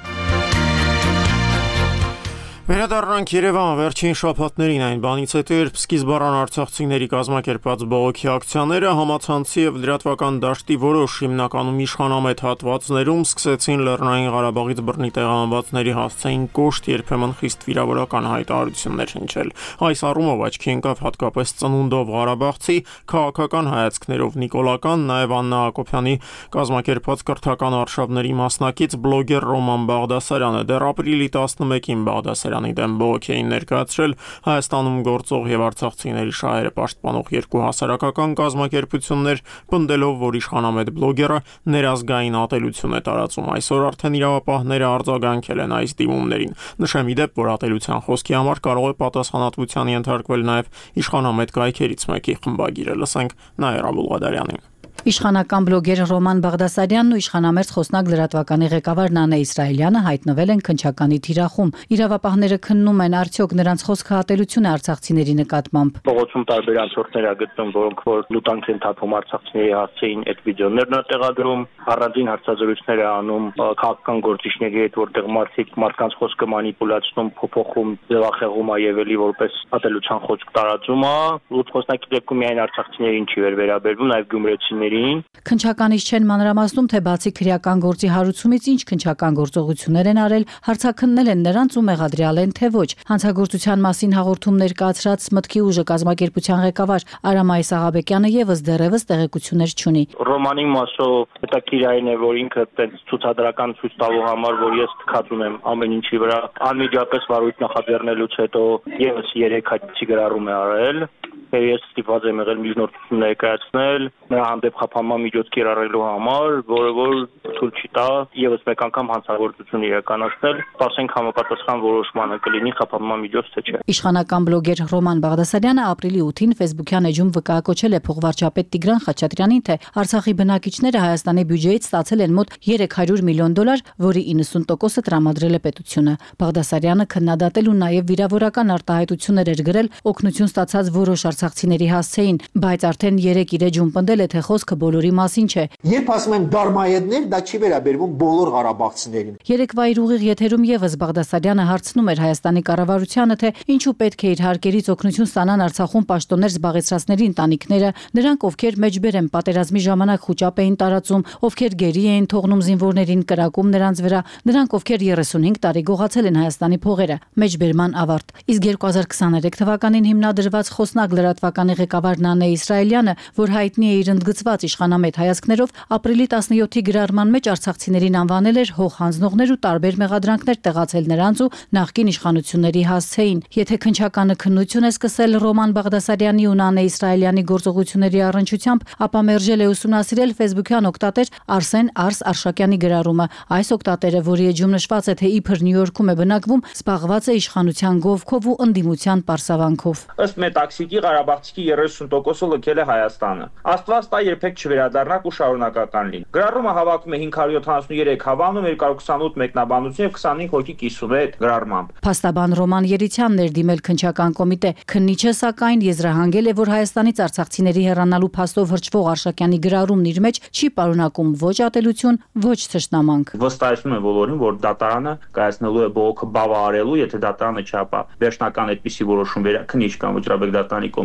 Վերադառնանք Երևան վերջին շաբաթներին այն բանից հետո, երբ սկիզբառան արցախցիների կազմակերպած բողոքի ակցիաները համացանցի եւ լրատվական դաշտի որոշ հիմնականում իշխանամետ հատվածներում սկսեցին Լեռնային Ղարաբաղից բռնի տեղահանվածների հասցեին կոշտ, երբեմն խիստ վիրավորական հայտարարություններ հնչել։ Այս առումով աչքի ընկավ հատկապես ծնունդով Ղարաբաղցի քաղաքական հայացքներով նիկոլական, նաեւ Աննա Հակոբյանի կազմակերպած կրթական արշավների մասնակից բլոգեր Ռոման Բաղդասարյանը դեռ ապրիլի տասնմեկին Բաղդասարյանը դեմ բողոքի էին ներկայացրել Հայաստանում գործող եւ արցախցիների շահերը պաշտպանող երկու հասարակական կազմակերպություններ, պնդելով, որ իշխանամետ բլոգերը ներազգային ատելություն է տարածում։ Այսօր արդեն իրավապահները արձագանքել են այս դիմումներին։ Նշեմ ի դեպ, որ ատելության խոսքի համար կարող է պատասխանատվության ենթարկվել նաեւ իշխանամետ կայքերից մեկի խմբագիրը։ Լսենք Նաիրա Բուլղադարյանին։ Իշխանական բլոգեր Ռոման Բաղդասարյանն ու իշխանամերձ խոսնակ լրատվականի ղեկավար Նանե Իսրայելյանը հայտնվել են քննչականի թիրախում։ Իրավապահները քննում են, արդյոք նրանց խոսքը ատելություն է արցախցիների նկատմամբ։ Փողոցում տարբեր անցորդներ ա գտնում, որոնք որ լուտանք են թափում արցախցիների հասցեին, այդ վիդեոներն ա տեղադրում, առանձին հարցազրույցներ ա անում քաղաքական գործիչների հետ, որտեղ մարդիկ մարդկանց խոսքը մանիպուլացնում, փոփոխում, ձևախեղում ա եւ էլի որպես ատելության խոսք տարածում ա։ Լուտ խոսնակի դեպքում միայն արցախցիներին չի վերաբերվում, նաեւ գյումրեցիների Քննչականից չեն մանրամասնում, թե բացի քրեական գործի հարուցումից ինչ քննչական գործողություններ են արել, հարցաքննել են նրանց ու մեղադրյալ են, թե ոչ։ Հանցագործության մասին հաղորդում ներկայացրած Մտքի ուժը կազմակերպության ղեկավար Արամայ Սաղաբեկյանը եւս դեռևս տեղեկություններ չունի։ Ռոմանի մասով հետաքրքիր է, որ ինքը այդպես ցուցադրական ցույց տալու համար, որ ես թքած ունեմ ամեն ինչի վրա, անմիջապես վարույթ նախաձեռնելուց հետո եւս երեք հատուցի գրառում է արել։ Ես ստիպված եմ եղել միջնորդություն ներկայացնել նրա հանդեպ խափանման միջոց կիրառելու համար, որը որ թույլ չի տա եւս մեկ անգամ հանցագործություն իրականացնել, ասենք համապատասխան որոշմանը կլինի խափանման միջոց թե չէ։ Իշխանական բլոգեր Ռոման Բաղդասարյանը ապրիլի ութին Facebook-յան էջում վկայակոչել է փոխվարչապետ Տիգրան Խաչատրյանին, թե Արցախի բնակիչները Հայաստանի բյուջեից ստացել են մոտ երեք հարյուր միլիոն դոլար, որի իննսուն տոկոսը տրամադրել է պետությունը։ Բաղդասարյանը քննադատել ու նաեւ վիրավորական արտահայտություններ էր գրել օգնություն ստացած որոշ արցախցիների հասցեին, բայց արդեն երեք իր էջում պնդել է, թե խոսքը բոլորի մասին չէ։ Երբ ասում եմ դարմայեդներ, դա չի վերաբերվում բոլոր ղարաբաղցիներին։ Երեկվա իր ուղիղ եթերում եւս Բաղդասարյանը հարցնում էր Հայաստանի կառավարությանը, թե ինչու պետք է իր հարկերից օգնություն ստանան Արցախում պաշտոններ զբաղեցրածների ընտանիքները, նրանք ովքեր մեջբեր են պատերազմի ժամանակ խուճապ էին տարածում, ովքեր գերի էին թողնում զինվորներին, կրակում նրանց վրա, նրանք ովքեր երեսունհինգ տարի գողացել են Հայաստանի փողերը։ Մեջբերման ավարտ։ Իսկ երկու հազար քսաներեք թվականին հիմնադրված խոսնակ լրատվականի ղեկավար Նանե Իսրայելյանը, որ հայտնի է իր ընդգծված իշխանամետ հայացքներով, ապրիլի տասնյոթի գրառման մեջ արցախցիներին անվանել էր հող հանձնողներ ու տարբեր մեղադրանքներ տեղացել նրանց ու նախկին իշխանությունների հասցեին։ Եթե քննչականը քննություն է սկսել Ռոման Բաղդասարյանի ու Նանե Իսրայելյանի գործողությունների առնչությամբ, ապա մերժել է ուսումնասիրել Facebook-յան օգտատեր Արսեն Արս Արշակյանի գրառումը։ Այս օգտատերը, որի էջում նշված է, թե իբր Նյու Յորքում է բնակվում, զբաղված է իշխանության գովքով ու ընդդիմության պարսավանքով։ Ըստ Մետաքսիկի Ղարաբաղցի երեսուն տոկոսը լքել է Հայաստանը։ Աստված տա երբեք չվերադառնաք ու շարունակական լինի։ Գրառումը հավաքում է հինգ հարյուր յոթանասունուերեք հավանում, երկու հարյուր քսանութ մեկնաբանություն եւ քսանհինգ հոգի կիսվեց գրառմամբ։ Փաստաբան Ռոման Երիցյանն էր դիմել քննչական կոմիտե։ Քննիչը սակայն եզրահանգել է, որ Հայաստանից արցախցիների հեռանալու փաստով հրճվող Արշակյանի գրառումն իր մեջ չի պարունակում ոչ ատելություն, ոչ թշնամանք։ Վստահեցնում եմ բոլորին, որ դատարանը կայացնելու է բողոքը բավարարելու, եթե դատարանը չապա վերջնական այդպիսի որոշում վերա քննիչ կամ վճռաբեկ դատարանի կողմից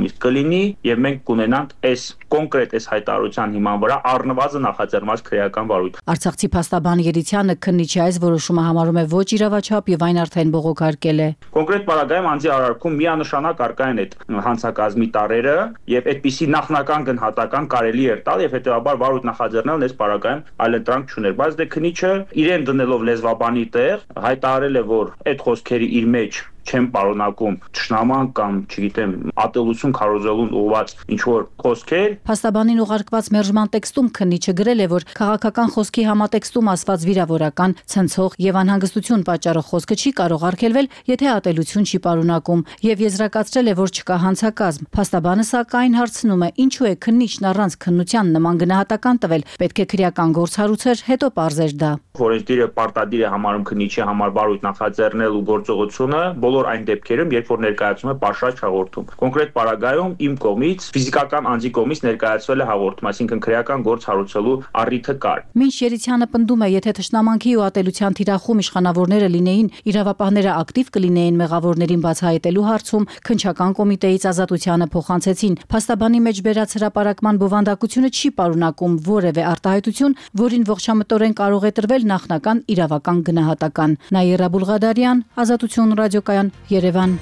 կողմից կլինի եւ մենք կունենանք այս կոնկրետ այս հայտարարության հիման վրա առնվազն նախաձեռնված քրեական վարույթ։ Արցախցի փաստաբան Երիցյանը քննիչի այս որոշումը համարում է ոչ իրավաչափ եւ այն արդեն բողոքարկել է։ Կոնկրետ պարագայում անձի արարքում միանշանակ արկային այդ հանցակազմի տարերը եւ այդպիսի նախնական գնահատական կարելի էր տալ եւ հետեւաբար վարույթ նախաձեռնելն այս պարագայում այլընտրանք չուներ, բայց դե քնիչը իրեն դնելով լեզվաբանի տեղ հայտարարել է, որ այդ խոսքերի իր մեջ չեմ պարունակում ճշնաման կամ, չգիտեմ, ատելություն քարոզելուն ուղղված ինչ որ խոսքեր։ Փաստաբանին ուղարկված մերժման տեքստում քննիչը գրել է, որ քաղաքական խոսքի համատեքստում ասված վիրավորական, ցնցող եւ անհանգստություն պատճառող խոսքը չի կարող արգելվել, եթե ատելություն չի պարունակում, եւ եզրակացրել է, որ չկա հանցակազմ։ Փաստաբանը սակայն հարցնում է, ինչու է քննիչն առանց քննության նման գնահատական տվել, պետք է քրեական գործ հարուցեր, հետո պարզեր դա։ Օրենսդիրը պարտադիր է համարում քննիչի համար վարույթ նախաձեռնել ու գործողությունը բոլոր այն դեպքերում, երբ որ ներկայացում է պաշարժ հաղորդում։ Կոնկրետ պարագայում իմ կողմից ֆիզիկական անձի կողմից ներկայացվել է հաղորդում, այսինքն քրեական գործ հարուցելու առիթը կար։ Մինչ Երիցյանը պնդում է, եթե թշնամանքի ու ատելության թիրախում իշխանավորները լինեին, իրավապահները ակտիվ կլինեին մեղավորներին բացահայտելու հարցում, քննչական կոմիտեից ազատությանը փոխանցեցին։ Փաստաբանի մեջ բերած հրապարակման բովանդակությունը չի պարունակում որևէ արտահայտություն, որին ողջամտորեն կարող է տրվել նախնական իրավական գնահատական։ Նաիրա Բուլղադարյան, Ազատություն ռադիոկայան, Երևան։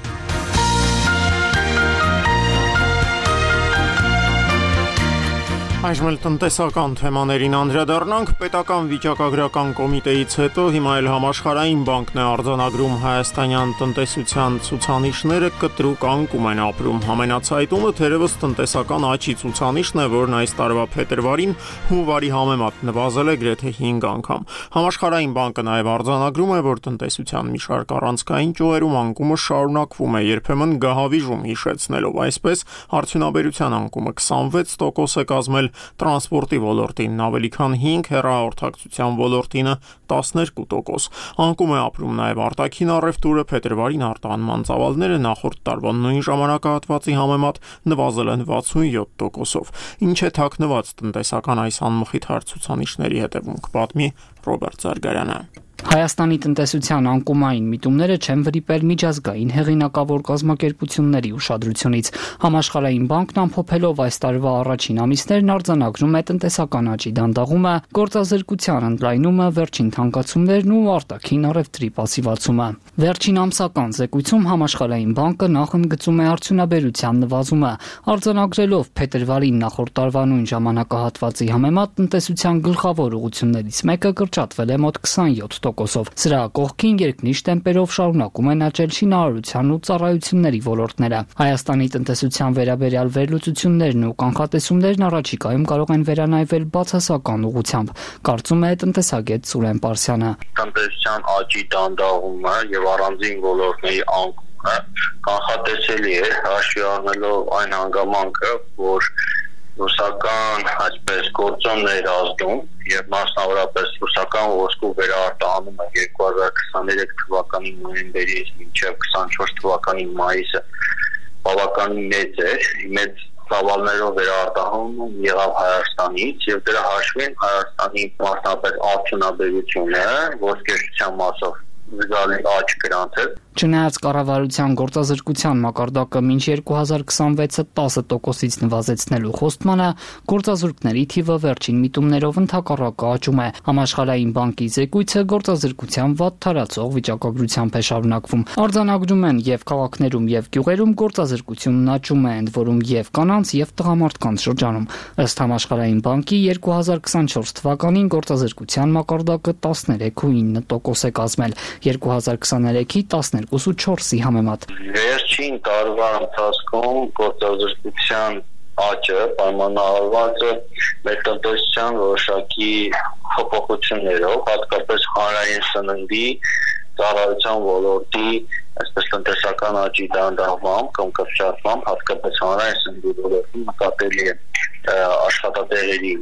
Այժմ էլ տնտեսական թեմաներին անդրադառնանք։ Պետական վիճակագրական կոմիտեից հետո հիմա էլ Համաշխարհային բանկն է արձանագրում հայաստանյան տնտեսության ցուցանիշները կտրուկ անկում են ապրում։ Ամենացայտումը թերևս տնտեսական աճի ցուցանիշն է, որն այս տարվա փետրվարին հունվարի համեմատ նվազել է գրեթե հինգ անգամ։ Համաշխարհային բանկը նաև արձանագրում է, որ տնտեսության մի շարք առանցքային ճյուղերում անկումը շարունակվում է, երբեմն գահավիժում հիշեցնելով, այսպես արդյունաբերության անկումը քսանվեց տոկոս է կազմել, տրանսպորտի ոլորտին ավելի քան հինգ, հեռահաղորդակցության ոլորտինը տասներկու տոկոս։ Անկում է ապրում նաև արտաքին առևտուրը, փետրվարին արտահանման ծավալները նախորդ տարվա նույն ժամանակահատվածի համեմատ նվազել են վաթսունյոթ տոկոսով։ Ինչ է թաքնված տնտեսական այս անմխիթ հարցուցանիշների հետևում, պատմի Ռոբերտ Զարգարյանը։ Հայաստանի տնտեսության անկումային միտումները չեն վրիպել միջազգային հեղինակավոր կազմակերպությունների ուշադրությունից։ Համաշխարհային բանկն ամփոփելով այս տարվա առաջին ամիսներն արձանագրում է տնտեսական աճի դանդաղումը, գործազրկության ընդլայնումը, վերջին թանկացումներն ու արտաքին առևտրի պասիվացումը։ Վերջին ամսական զեկույցում Համաշխարհային բանկը նախընկծում է արդյունաբերության նվազումը, արձանագրելով փետրվարին նախորդ տարվա նույն ժամանակահատվածի համեմատ տնտեսության գլխավոր ուղղություններից մեկը կրճատվել է մոտ քսանյոթ տոկոսով։ Սրա կողքին երկնիշ տեմպերով շարունակում են աճել շինարարության ու ծառայությունների ոլորտները։ Հայաստանի տնտեսության վերաբերյալ վերլուծություններն ու կանխատեսումներն առաջիկայում կարող են վերանայվել բացասական ուղղությամբ, կարծում է տնտեսագետ Սուրեն Պարսյանը։ Տնտեսության աճի դանդաղումը եւ առանձին ոլորտների անկումը կանխատեսելի է, հաշվի առնելով այն հանգամանքը, որ ռուսական այսպես գործոններ ազդում եւ մասնավորապես ռուսական ոսկու վերարտահանումը երկու հազար քսաներեք թվականի նոյեմբերից մինչեւ քսանչորս թվականի մայիսը բավականին մեծ է, մեծ ծավալներով վերարտահանում եղավ Հայաստանից եւ դրա հաշվին Հայաստանի մասնավորապես արդյունաբերությունը ոսկերչության մասով զգալի աճ գրանցել։ Չնայած կառավարության գործազրկության մակարդակը մինչ երկու հազար քսանվեցը տասը տոկոսից նվազեցնելու խոստմանը, գործազուրկների թիվը վերջին միտումներով ընդհակառակը աճում է։ Համաշխարհային բանկի զեկույցը գործազրկության վատ թարացող վիճակագրությամբ է շարունակվում։ Արձանագրում են եւ քաղաքներում եւ գյուղերում գործազրկությունն աճում է, ընդ որում եւ կանանց եւ տղամարդկանց շրջանում։ Ըստ Համաշխարհային բանկի երկու հազար քսանչորս թվականին գործազրկության մակարդակը տասներեք ու ինը տոկոս է կազմել, երկու հազար քսաներեքի տասներկու ու չորսի համեմատ։ Վերջին տարվա ընթացքում գործազրկության աճը պայմանավորված է մեր տնտեսության որոշակի փոփոխություններով, հատկապես հանրային սննդի, ծառայության ոլորտի, այսպես տնտեսական աճի դանդաղմամբ կամ կրճատմամբ, հատկապես հանրային սննդի ոլորտում նկատելի է աշխատատեղերի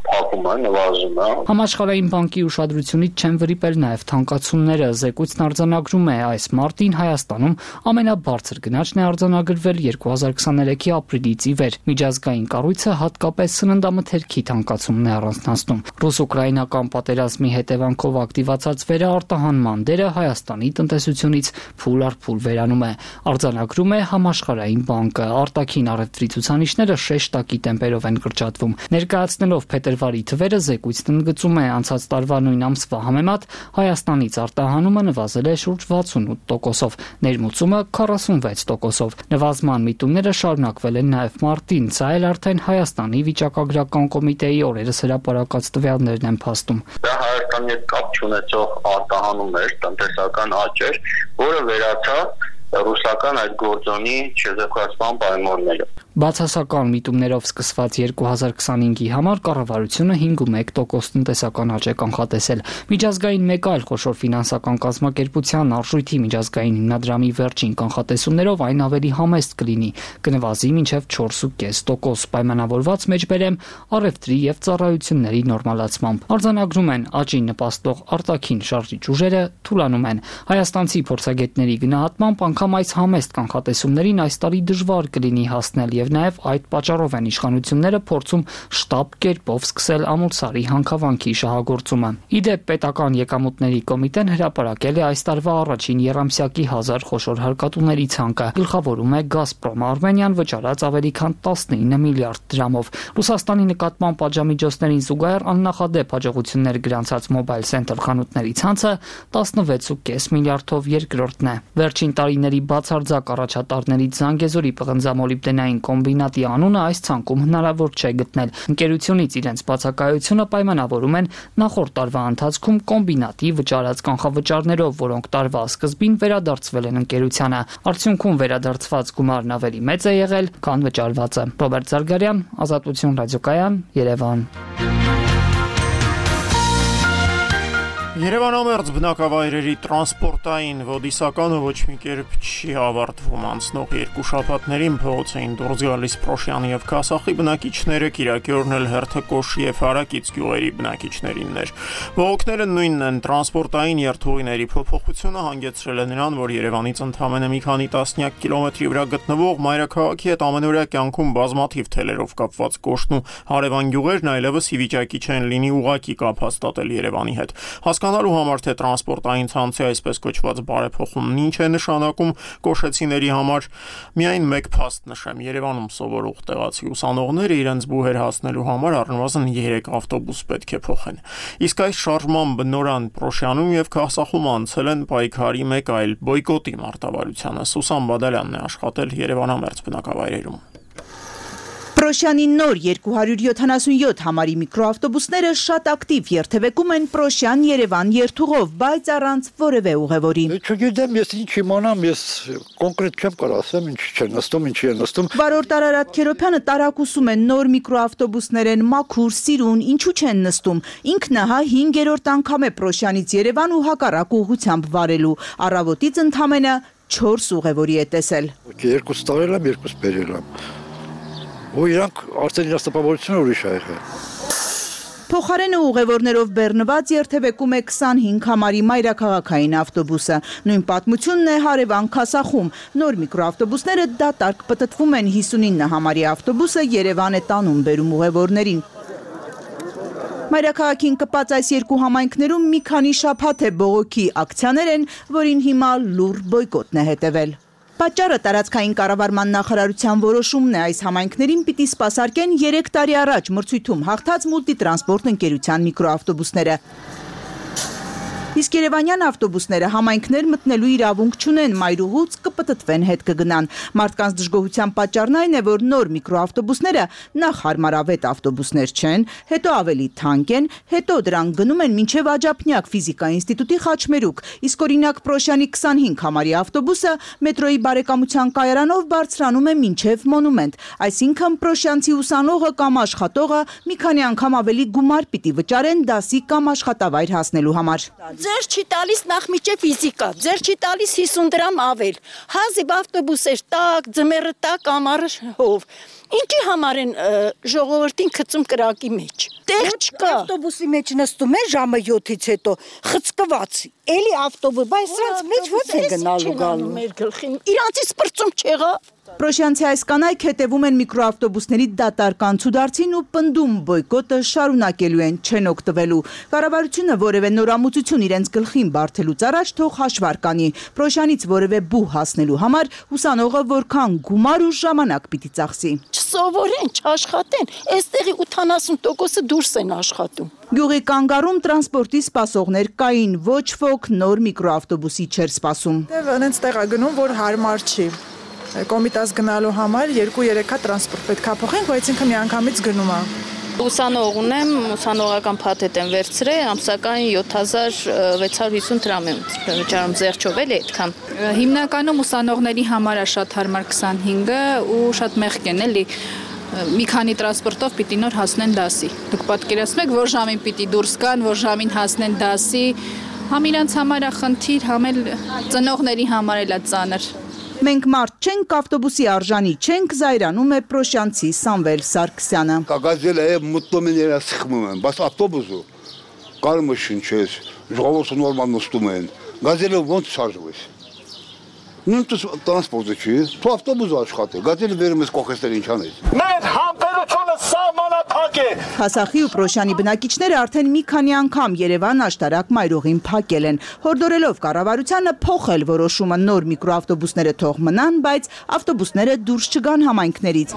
փակում է, նվազում է։ Համաշխարհային բանկի ուշադրությունից չեն վրիպել նաև թանկացումները։ Զեկույցն արձանագրում է այս մարտին Հայաստանում ամենաբարձր գնաճն է արձանագրվել երկու հազար քսաներեքի ապրիլից ի վեր։ Միջազգային կառույցը հատկապես սննդամթերքի թանկացումն է առանձնացնում։ Ռուս-ուկրաինական պատերազմի հետևանքով ակտիվացած վերարտահանման դերը Հայաստանի տնտեսությունից փուլ առ փուլ վերանում է։ Արձանագրում է Համաշխարհային բանկը։ Արտաքին առևտրի ցուցանիշները շեշտակի տեմպերով են կրճատվում։ Ներկայացնելով փետրվարի թվերը զեկույցն ընդգծում է անցած տարվա նույն ամսվա համեմատ Հայաստանից արտահանումը նվազել է շուրջ վաթսունութ տոկոսով, ներմուծումը քառասունվեց տոկոսով։ Նվազման միտումները շարունակվել են նաև մարտին, սա էլ արդեն Հայաստանի վիճակագրական կոմիտեի օրերս հրապարակած տվյալներն են փաստում։ Դա Հայաստանի հետ կապ չունեցող արտահանում էր, տնտեսական աճ էր, որը վերացավ ռուսական այդ գործոնի չեզոքացման պայմանները։ Բացասական միտումներով սկսված երկու հազար քսանհինգի համար կառավարությունը հինգ կոմ մեկ տոկոս տնտեսական աճ է կանխատեսել։ Միջազգային մեկ այլ խոշոր ֆինանսական կազմակերպության արժույթի միջազգային հիմնադրամի վերջին կանխատեսումներով այն ավելի համեստ կլինի, կնվազի մինչև չորս կոմ պինգ տոկոս, պայմանավորված մեջբերեմ առևտրի եւ ծառայությունների նորմալացմամբ։ Արձանագրում են աճին նպաստող արտաքին շարժիչ ուժերը թուլանում են։ Հայաստանցի փորձագետների գնահատմամբ անգամ այս համեստ կանխատեսումներին այս տարի դժվար կլինի հասնել եւ նաեւ այդ պատճառով են իշխանությունները փորձում շտապ կերպով սկսել ամուսարի հանքավանքի շահագործումը։ Իդեպ պետական եկամուտների կոմիտեն հրապարակել է այս տարվա առաջին եռամսյակի հազար խոշոր հարկատուների ցանկը։ Գլխավորում է Գազպրոմ Արմենիան վճարած ավելի քան տասնինը միլիարդ դրամով։ Ռուսաստանի նկատմամբ պատժամիջոցներին զուգահեռ աննախադեպ հաջողություններ գրանցած Mobile Center խանութների ցանցը տասնվեց կոմ պինգ միլիարդով երկրորդն է։ Վերջին տարիների բացարձակ առաջատարներից Զանգեզուրի պղնձամոլիբդենային կոմբինատի անունը այս ցանկում հնարավոր չէ գտնել։ Ընկերությունից իրենց բացակայությունը պայմանավորում են նախորդ տարվա ընթացքում կոմբինատի վճարած կանխավճարներով, որոնք տարվա սկզբին վերադարձվել են ընկերությանը։ Արդյունքում վերադարձված գումարն ավելի մեծ է եղել, քան վճարվածը։ Ռոբերտ Զարգարյան, Ազատություն ռադիոկայան, Երևան։ Երևանամերձ բնակավայրերի տրանսպորտային ոդիսականը ոչ մի կերպ չի ավարտվում։ Անցնող երկու շաբաթներին փողոց էին դուրս գալիս Պրոշյանի եւ Քասախի բնակիչները, Կիրակի օրն էլ Հերթակոշ եւ Հարակից գյուղերի բնակիչներինն էր։ Բողոքները նույնն են։ Տրանսպորտային երթուղիների փոփոխությունը հանգեցրել է նրան, որ Երևանից ընդամենը մի քանի տասնյակ կիլոմետրի վրա գտնվող մայրաքաղաքի հետ ամենօրյա կյանքում բազմաթիվ թելերով կապված Կոշտն ու հարևան գյուղերն այլևս ի վիճակի չեն լինի ուղղակի կապ հաստատել Երևանի հետ։ Հասկանալու համար թե տրանսպորտային ցանցի այսպես կոչված բարեփոխումն ինչ է նշանակում կոշեցիների համար, միայն մեկ փաստ նշեմ. Երևանում սովորող տեղացի ուսանողները իրենց բուհեր հասնելու համար առնվազն երեք ավտոբուս պետք է փոխեն։ Իսկ այս շարժման բնորան Պրոշյանում եւ Քասախում անցել են պայքարի մեկ այլ բոյկոտի մարտավարությանը։ Սուսան Բադալյանն է աշխատել Երևանամերձ բնակավայրերում։ Պրոշյանի նոր երկու հարյուր յոթանասունյոթ համարի միկրոավտոբուսները շատ ակտիվ երթևեկում են Պրոշյան-Երևան երթուղով, բայց առանց որևէ ուղևորի։ Չգիտեմ, ես ինչ իմանամ, ես կոնկրետ չեմ կարող ասեմ, ինչ չեն նստում, ինչ են նստում։ Վարորդ Արարատ Քերոփյանը տարակուսում է նոր միկրոավտոբուսներ են մաքուր, սիրուն, ինչու չեն նստում։ Ինքն հա հինգերորդ անգամ է Պրոշյանից Երևան ու հակառակ ուղղությամբ վարելու։ Առավոտից ընդամենը չորս ուղևորի է տեսել։ Երկուս տարել եմ, երկուս բերել եմ։ Ու իրանք արդեն իրաց տպավորությունը ուրիշ է եղել։ Փոխարենը ուղևորներով բեռնված երթևեկում է քսանհինգ համարի մայրաքաղաքային ավտոբուսը։ Նույն պատմությունն է հարևան Քասախում։ Նոր միկրոավտոբուսները դատարկ պտտվում են, հիսունինը համարի ավտոբուսը Երևան է տանում բերում ուղևորներին։ Մայրաքաղաքին կպած այս երկու համայնքներում մի քանի շաբաթ է բողոքի ակցիաներ են, որին հիմա լուռ բոյկոտն է հետևել։ Պատճառը տարածքային կառավարման նախարարության որոշումն է, այս համայնքներին պիտի սպասարկեն երեք տարի առաջ մրցույթում հաղթած մուլտիտրանսպորտ ընկերության միկրոավտոբուսները։ Իսկ երևանյան ավտոբուսները համայնքներ մտնելու իրավունք չունեն, մայրուղուց կպտտվեն, հետ կգնան։ Մարդկանց դժգոհության պատճառն այն է, որ նոր միկրոավտոբուսները նախ հարմարավետ ավտոբուսներ չեն, հետո ավելի թանկ են, հետո դրանք գնում են մինչև Աջափնյակ ֆիզիկայի ինստիտուտի խաչմերուկ, իսկ օրինակ Պրոշյանի քսանհինգ համարի ավտոբուսը մետրոյի բարեկամության կայարանով բարձրանում է մինչև Մոնումենտ, այսինքն Պրոշյանցի ուսանողը կամ աշխատողը մի քանի անգամ ավելի գումար պիտի վճարեն դասի կամ աշխատավայր հասնելու համար։ Ձեր չի տալիս նախ միջև ֆիզիկա, ձեր չի տալիս հիսուն դրամ ավել, հազիվ ավտոբուսեր տակ, ձմեռը տակ, ամառը հով, ինչի համար են ժողովրդին գցում կրակի մեջ։ Տեղ չկա։ Ավտոբուսի մեջ նստում են ժամը յոթից հետո, խցկված։ Էլի ավտոբուս, բայց սրանց մեջ ո՞ց է գնալու գալու։ Մեր գլխին իրանցից պրծում չեղավ։ Պրոշյանցի այս կանայք հետևում են միկրոավտոբուսների դատարկան ցուդարձին ու պնդում բոյկոտը շարունակելու են, չեն օգտվելու։ Կառավարությունը որևէ նորամուծություն իրենց գլխին բարթելուց առաջ թող հաշվար կանի։ Պրոշյանից որևէ բու հասնելու համար ուսանողը որքան գումար ու ժամանակ պիտի ծախսի։ Չսովորեն, չաշխատեն, այստեղի ութանասուն տոկոսը դուրս են աշխատում։ Գյուղի կանգառում տրանսպորտի սպասողներ կային, ոչ ոք նոր միկրոավտոբուսի չէր սպասում։ Այնց տեղ է գնում, որ հարմար չի։ Կոմիտաս գնալու համար երկու-երեք հատ տրանսպորտ պետք է փոխենք, բայց ինքը միանգամից գնում է։ Ուսանող ունեմ, ուսանողական փաթեթ եմ վերցրել, ամսական յոթ հազար վեց հարյուր հիսուն դրամ եմ վճարում ձեռչով էլի այդքան։ Հիմնականում ուսանողների համար է շատ հարմար քսանհինգը ու շատ մեղք են էլի։ Մի քանի տրանսպորտով պիտի նոր հասնեն դասի։ Դուք պատկերացնում եք, որ ժամին պիտի դուրս գան, որ ժամին հասնեն դասի։ Համ իրանց համար է խնդիր, համ էլ ծնողների համար էլ է ծանր։ Մենք մարդ չենք, ավտոբուսի արժանի չենք, զայրանում է Պրոշյանցի Սամվել Սարգսյանը։ Կագազելը է մտնում են երա սխմում են, բայց ավտոբուսը կարում է շնչես, ժողովուրդը նորմալ նստում են, գազելը ոնց շարժվես։ Նույն տրանսպորտը չի, թու ավտոբուսը աշխատի, գազելը վերում ես կողեսներ ինչ անես։ Մեր համբերությունը սահմանափակ է։ Հասախի ու Պրոշյանի բնակիչները արդեն մի քանի անգամ Երևան աշտարակ մայրուղին փակել են, հորդորելով կառավարությանը փոխել որոշումը նոր միկրոավտոբուսները թող մնան, բայց ավտոբուսները դուրս չգան համայնքներից։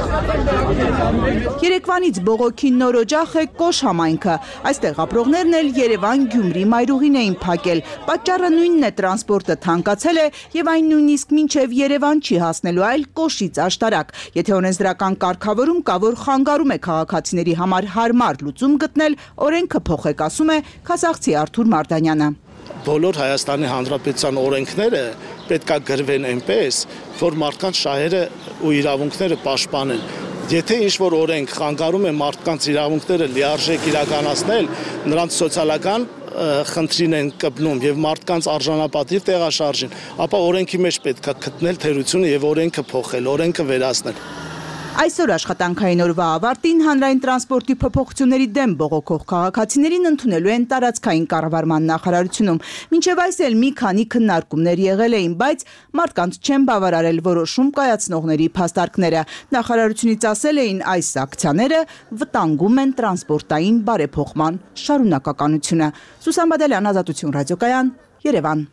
Երեկվանից բողոքի նոր օջախ է Կոշ համայնքը։ Այստեղ ապրողներն էլ Երևան-Գյումրի մայրուղին էին փակել։ Պատճառը նույնն է, տրանսպորտը թանկացել է եւ այն նույնիսկ մինչև Երևան չի հասնելու, այլ Կոշից աշտարակ։ Եթե օրենսդրական կարգավորում կա, որ խանգարում է քաղաքացիների համար հարմար լուծում գտնել, օրենքը փոխեք, ասում է քասախցի Արթուր Մարտանյանը։ Բոլոր Հայաստանի Հանրապետության օրենքները պետք է գրվեն այնպես, որ մարդկանց շահերը ու իրավունքները պաշտպանեն։ Եթե ինչ-որ օրենք խանգարում է մարդկանց իրավունքները լիարժեք իրականացնել, նրանց սոցիալական խնդրին են կպնում եւ մարդկանց արժանապատիվ տեղաշարժին, ապա օրենքի մեջ պետք է գտնել թերությունը եւ օրենքը փոխել, օրենքը վերացնել։ Այսօր աշխատանքային օրվա ավարտին հանրային տրանսպորտի փոփոխությունների դեմ բողոքող քաղաքացիներին ընդունելու են տարածքային կառավարման նախարարությունում։ Մինչև այս էլ մի քանի քննարկումներ եղել էին, բայց մարդկանց չեն բավարարել որոշում կայացնողների փաստարկները։ Նախարարությունից ասել էին, այս ակցիաները վտանգում են տրանսպորտային բարեփոխման շարունակականությունը։ Սուսան Բադալյան, Ազատություն ռադիոկայան, Երևան։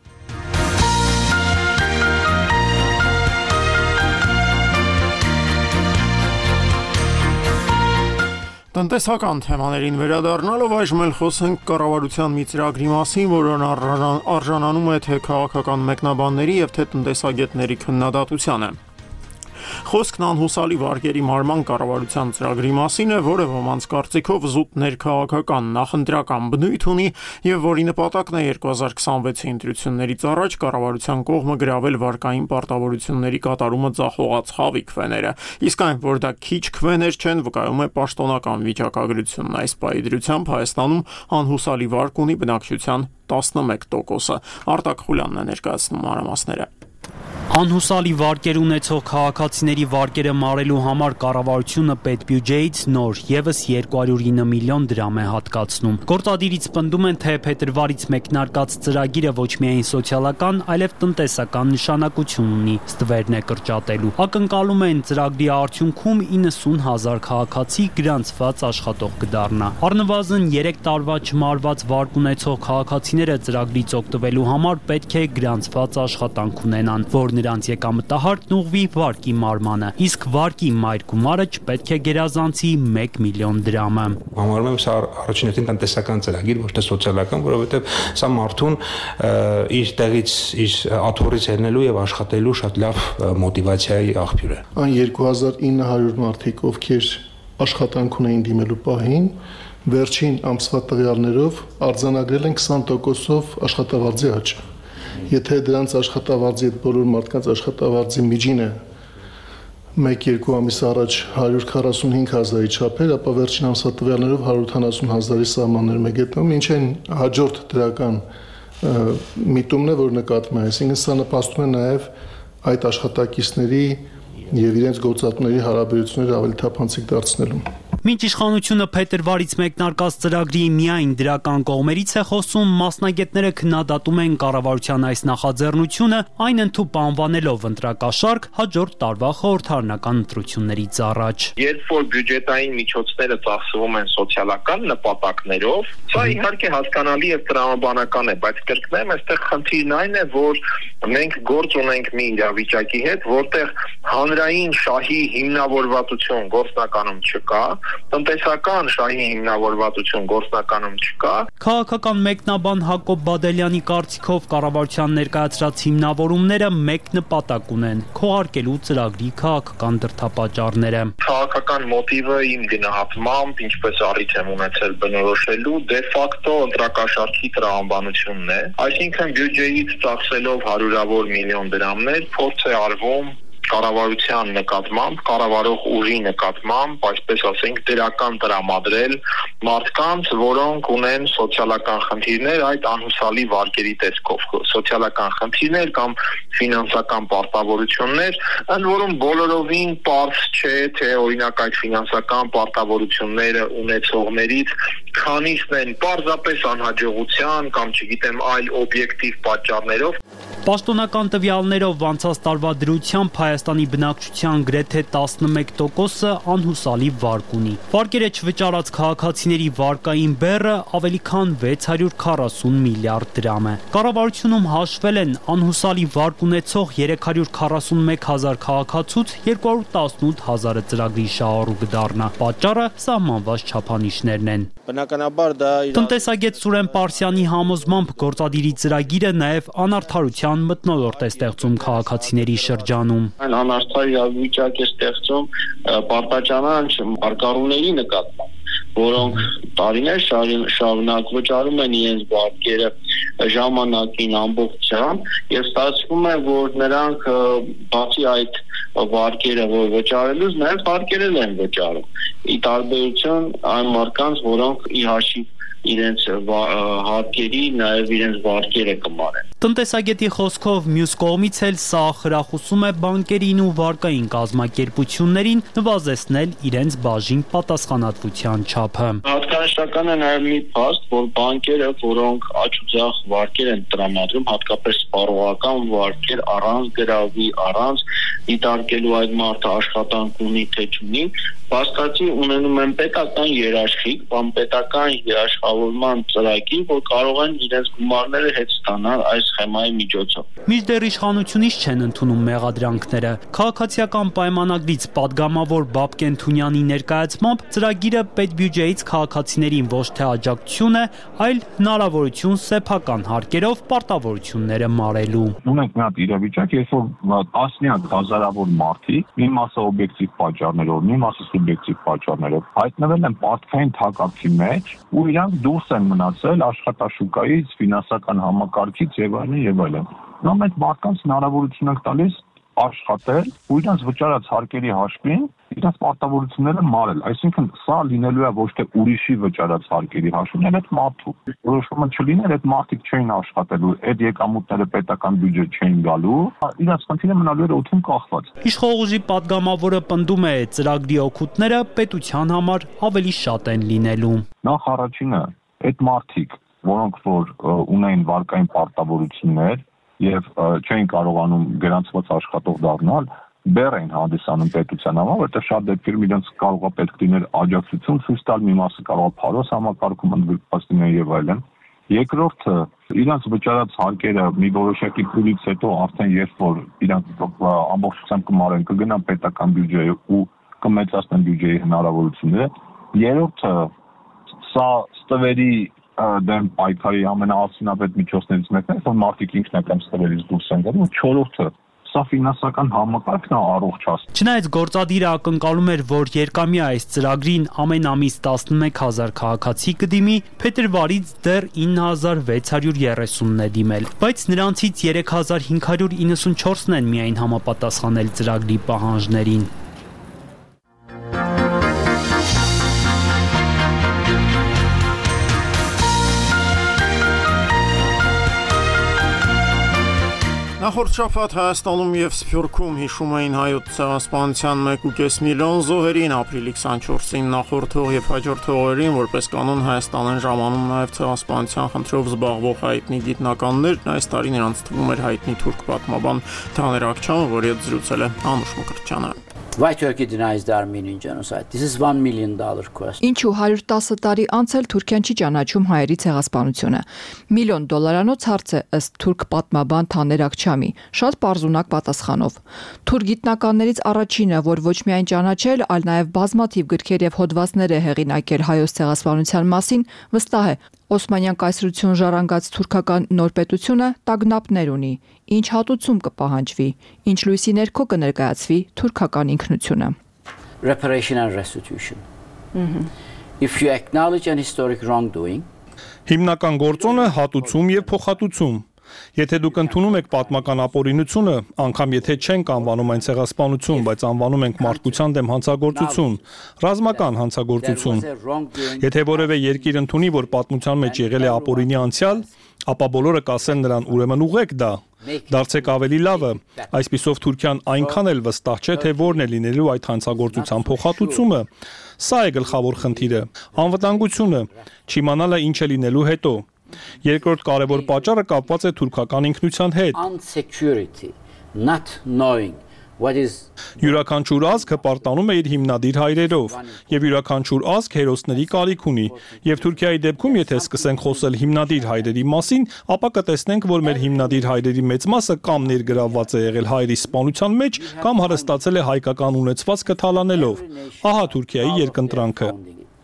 Տնտեսական թեմաներին վերադառնալով այժմ էլ խոսենք կառավարության մի ծրագրի մասին, որն արժանանում է թե քաղաքական մեկնաբանների եւ թե տնտեսագետների քննադատությանը։ Խոսքն անհուսալի վարկերի մարման կառավարության ծրագրի մասին է, որը ոմանց կարծիքով զուտ ներքաղաքական նախընտրական բնույթ ունի եւ որի նպատակն է երկու հազար քսանվեցի ընտրություններից առաջ կառավարության կողմը գրավել վարկային պարտավորությունների կատարումը ձախողած խավի քվեները։ Իսկ այն, որ դա քիչ քվեներ չեն, վկայում է պաշտոնական վիճակագրությունն։ Այս պահի դրությամբ Հայաստանում անհուսալի վարկ ունի բնակչության տասնմեկ տոկոսը։ Արտակ Խուլյանն է ներկայացնում մանրամասները։ Անհուսալի վարկեր ունեցող քաղաքացիների վարկերը մարելու համար կառավարությունը պետբյուջեից նոր եւս երկու հարյուր ինը միլիոն դրամ է հատկացնում։ Գործադիրից պնդում են, թե փետրվարից մեկնարկած ծրագիրը ոչ միայն սոցիալական, այլև տնտեսական նշանակություն ունի, ստվերն է կրճատելու։ Ակնկալում են ծրագրի արդյունքում իննսուն հազար քաղաքացի գրանցված աշխատող կդառնա։ Առնվազն երեք տարվա չմարված վարկ ունեցող քաղաքացիները ծրագրից օգտվելու համար պետք է գրանցված աշխատանք ունենան, որ նրանց եկամտահարկն ուղղվի վարկի մարմանը, իսկ վարկի մայր գումարը չպետք է գերազանցի մեկ միլիոն դրամը։ Համարում եմ սա առաջինովին տնտեսական ծրագիր, ոչ թե սոցիալական, որովհետև սա մարդուն իր տեղից, իր աթոռից ելնելու եւ աշխատելու շատ լավ մոտիվացիայի աղբյուր է։ Այն երկու հազար ինը հարյուր մարդիկ, ովքեր աշխատանք ունեին դիմելու պահին, վերջին ամսվա տվյալներով արձանագրել են քսան տոկոսով աշխատավարձի աճ։ Եթե դրանց աշխատավարձի հետ բոլոր մարդկանց աշխատավարձի միջինը մեկ-երկու ամիս առաջ հարյուր քառասունհինգ հազարի չափեր, ապա վերջին ամսվա տվյալներով հարյուր ութանասուն հազարի սահմաններում է գտնվում, ինչ են հաջորդ դրական միտումն է, որ նկատվում է, այսինքն սա նպաստում է նաև այդ աշխատակիցների եւ իրենց գործատուների հարաբերությունները ավելի թափանցիկ դարձնելու։ Մինչ իշխանությունը փետրվարից մեկնարկած ծրագրի միայն դրական կողմերից է խոսում, մասնագետները քննադատում են կառավարության այս նախաձեռնությունը, այն ընդհուպ անվանելով ընտրակաշարք հաջորդ տարվա խորհրդարանական ընտրություններից առաջ։ Երբ որ բյուջետային միջոցները ծախսվում են սոցիալական նպատակներով, սա իհարկե հասկանալի եւ տրամաբանական է, բայց կրկնեմ, այստեղ խնդիրն այն է, որ մենք գործ ունենք մի իրավիճակի հետ, որտեղ հանրային շահի հիմնավորվածություն գործնականում չկա, տնտեսական շահի հիմնավորվածություն գործնականում չկա։ Քաղաքական մեկնաբան Հակոբ Բադելյանի կարծիքով կառավարության ներկայացրած հիմնավորումները մեկ նպատակ ունեն՝ քողարկելու ծրագրի քաղաքական դրդապատճառները։ Քաղաքական մոտիվը իմ գնահատմամբ, ինչպես առիթ եմ ունեցել բնորոշելու, դե ֆակտո ընտրակաշարքի տրամաբանությունն է, այսինքն բյուջեից ծախսելով հարյուրավոր միլիոն դրամներ փորձ է արվում կառավարության նկատմամբ, կառավարող ուժի նկատմամբ, այսպես ասենք, դրական տրամադրել մարդկանց, որոնք ունեն սոցիալական խնդիրներ, այդ անհուսալի վարկերի տեսքով, սոցիալական խնդիրներ կամ ֆինանսական պարտավորություններ, ընդ որում բոլորովին պարզ չէ, թե օրինակ այդ ֆինանսական պարտավորությունները ունեցողներից քանիսն են պարզապես անհաջողության կամ չգիտեմ այլ օբյեկտիվ պատճառներով։ Պաշտոնական տվյալներով անցած տարվա դրությամբ Հայաստանի բնակչության գրեթե տասնմեկ տոկոսը անհուսալի վարկ ունի։ Վարկերը չվճարած քաղաքացիների վարկային բեռը ավելի քան վեց հարյուր քառասուն միլիարդ դրամ է։ Կառավարությունում հաշվել են անհուսալի վարկ ունեցող երեք հարյուր քառասունմեկ հազար քաղաքացուց երկու հարյուր տասնութ հազարը ծրագրի շահառու կդառնա։ Պատճառը սահմանված չափանիշներն են։ Բնականաբար դա Տնտեսագետ Սուրեն Պարսյանի համոզմամբ գործադիրի ծրագիրը նաև անարդարության մթնոլորտ է ստեղծում քաղաքացիների շրջանում։ Այն անարդար իրավիճակ է ստեղծում պարտաճանաչ արկառուների նկատմամբ, որոնք տարիներ շարունակ վճարում են իրենց վարկերը ժամանակին ամբողջությամբ եւ ստացվում է, որ նրանք բացի այդ վարկերը որ վճարելուց նաև վարկերել են վճարում։ Ի տարբերություն այն մարդկանց, որոնք ի հաշիվ իրենց հարկերի նաև իրենց վարկերը կմարեն։ Տնտեսագետի խոսքով մյուս կողմից էլ սա խրախուսում է բանկերին ու վարկային կազմակերպություններին նվազեցնել իրենց բաժին պատասխանատվության չափը։ Հատկանշական է նաև մի փաստ, որ բանկերը, որոնք աճուձախ վարկեր են տրամադրում, հատկապես սպառողական վարկեր առանց գրավի, առանց դիտարկելու այդ մարդը աշխատանք ունի թե չունի, բացկացի ունենում են պետական երաշխիք կամ պետական երաշխավորման ծրագիր, որ կարող են իրենց գումարները հետ ստանալ այս սխեմայի միջոցով։ Մինչդեռ իշխանությունից չեն ընդունում մեղադրանքները։ Քաղաքացիական պայմանագրից падգամավոր Բաբկեն Թունյանի ներկայացմամբ ծրագիրը պետբյուջեից քաղաքացիներին ոչ թե աջակցություն է, այլ հնարավորություն սեփական հարկերով պարտավորությունները մարելու։ Ունենք մի հատ իրավիճակ, երբ որ տասնյակ հազարավոր մարդիկ մի մասը օբյեկտիվ պատճառներով, մի մասը սուբյեկտիվ պատճառներով հայտնվել են պարտքային թակարդի մեջ ու իրանք դուրս են մնացել աշխատաշուկայից, ֆինանսական համակարգից եւ այլն եւ այլն։ Նա այդ մարդկանց հնարավորություն ենք տալիս աշխատել ու իրանց վճարած հարկերի հաշվին իրանց պարտավորությունները մարել, այսինքն սա լինելու է ոչ թե ուրիշի վճարած հարկերի հաշվին, այլ այդ մարդու։ Որոշումը չլիներ, այդ մարդիկ չէին աշխատելու, այդ եկամուտները պետական բյուջե չէին գալու, իրանց խնդիրը մնալու էր օդում կախված։ Իշխողուժի падգամավորը պնդում է, ծրագրի օգուտները պետության համար ավելի շատ են լինելու։ Նախ առաջինը, այդ մարդիկ, որոնք որ ունեն վարկային պարտավորություններ եւ չէին կարողանում գրանցված աշխատող դառնալ, բեռ են հանդիսանում պետության համար, որտեղ շատ դեպքերում իրենց կարող է պետք լիներ աջակցություն ցույց տալ, մի մասը կարող է փարոս համակարգում ընդգրկված լինել եւ այլն։ Երկրորդը, իրենց վճարած հարկերը մի որոշակի փուլից հետո արդեն երբ որ իրանք ամբողջությամբ կմարեն, կգնան պետական բյուջեը ու կմեծացնեն բյուջեի հնարավորությունները։ Երրորդը, սա ստվերի դեմ պայքարի ամենաարդյունավետ միջոցներից մեկն է, որ մարդիկ ինքնական ստվերից դուրս են գալու։ Չորրորդը, սա ֆինանսական համակարգն է առողջացնում։ Չնայած գործադիրը ակնկալում էր, որ երկամյա այս ծրագրին ամեն ամիս տասնմեկ հազար քաղաքացի կդիմի, փետրվարից դեռ ինը հազար վեց հարյուր երեսունն է դիմել, բայց նրանցից երեք հազար հինգ հարյուր իննսունչորսն են միայն համապատասխանել ծրագրի պահանջներին։ Նախորդ շաբաթ Հայաստանում եւ Սփյուռքում հիշում էին հայոց ցեղասպանության մեկ ու կես միլիոն զոհերին ապրիլի քսանչորսին նախորդող եւ հաջորդող օրերին, որպես կանոն Հայաստան են ժամանում նաեւ ցեղասպանության խնդրով զբաղվող հայտնի գիտնականներ, այս տարի նրանց թվում էր հայտնի թուրք պատմաբան Թաներ Ակչյանը, որի հետ զրուցել է Անուշ Մկրտչյանը։ Why Turkey denies the Armenian genocide? This is one million dollar question. Ինչու հարյուր տասը տարի անց էլ Թուրքիան չի ճանաչում հայերի ցեղասպանությունը։ Միլիոն դոլարանոց հարց է ըստ թուրք պատմաբան Թաներ Ակչյանի, շատ պարզունակ պատասխանով։ Թուրք գիտնականներից առաջինը, որ ոչ միայն ճանաչել, այլ նաև բազմաթիվ գրքեր եւ հոդվածներ է հեղինակել հայոց ցեղասպանության մասին, վստահ է, Օսմանյան կայսրություն ժառանգած թուրքական նոր պետությունը տագնապներ ունի, ինչ հատուցում կպահանջվի, ինչ լույսի ներքո կներկայացվի թուրքական ինքնությունը։ Reparation and restitution. If you acknowledge an historic wrongdoing, հիմնական գործոնը հատուցում եւ փոխհատուցում։ Եթե դուք ընդունում եք պատմական ապօրինությունը, անգամ եթե չենք անվանում այն ցեղասպանություն, բայց անվանում ենք մարդկության դեմ հանցագործություն, ռազմական հանցագործություն։ Եթե որևէ երկիր ընդունի, որ պատմության մեջ եղել է ապօրինի անցյալ, ապա բոլորը կասեն նրան ուրեմն ուղեք դա։ Դարձեք ավելի լավը, այսպիսով Թուրքիան այնքան էլ վստահ չէ, թե որն է լինելու այդ հանցագործության փոխհատուցումը։ Սա է գլխավոր խնդիրը, անվտանգությունը, չիմանալը ինչ է լինելու հետո։ Երկրորդ կարևոր պատճառը կապված է թուրքական ինքնության հետ։ Յուրաքանչյուր ազգ հպարտանում է իր հիմնադիր հայրերով, եւ յուրաքանչյուր ազգ հերոսների կարիք ունի, եւ Թուրքիայի դեպքում, եթե սկսենք խոսել հիմնադիր հայրերի մասին, ապա կտեսնենք, որ մեր հիմնադիր հայրերի մեծ մասը կամ ներգրավված է եղել հայերի սպանության մեջ, կամ հարստացել է հայկական ունեցվածքը թալանելով։ Ահա Թուրքիայի երկընտրանքը։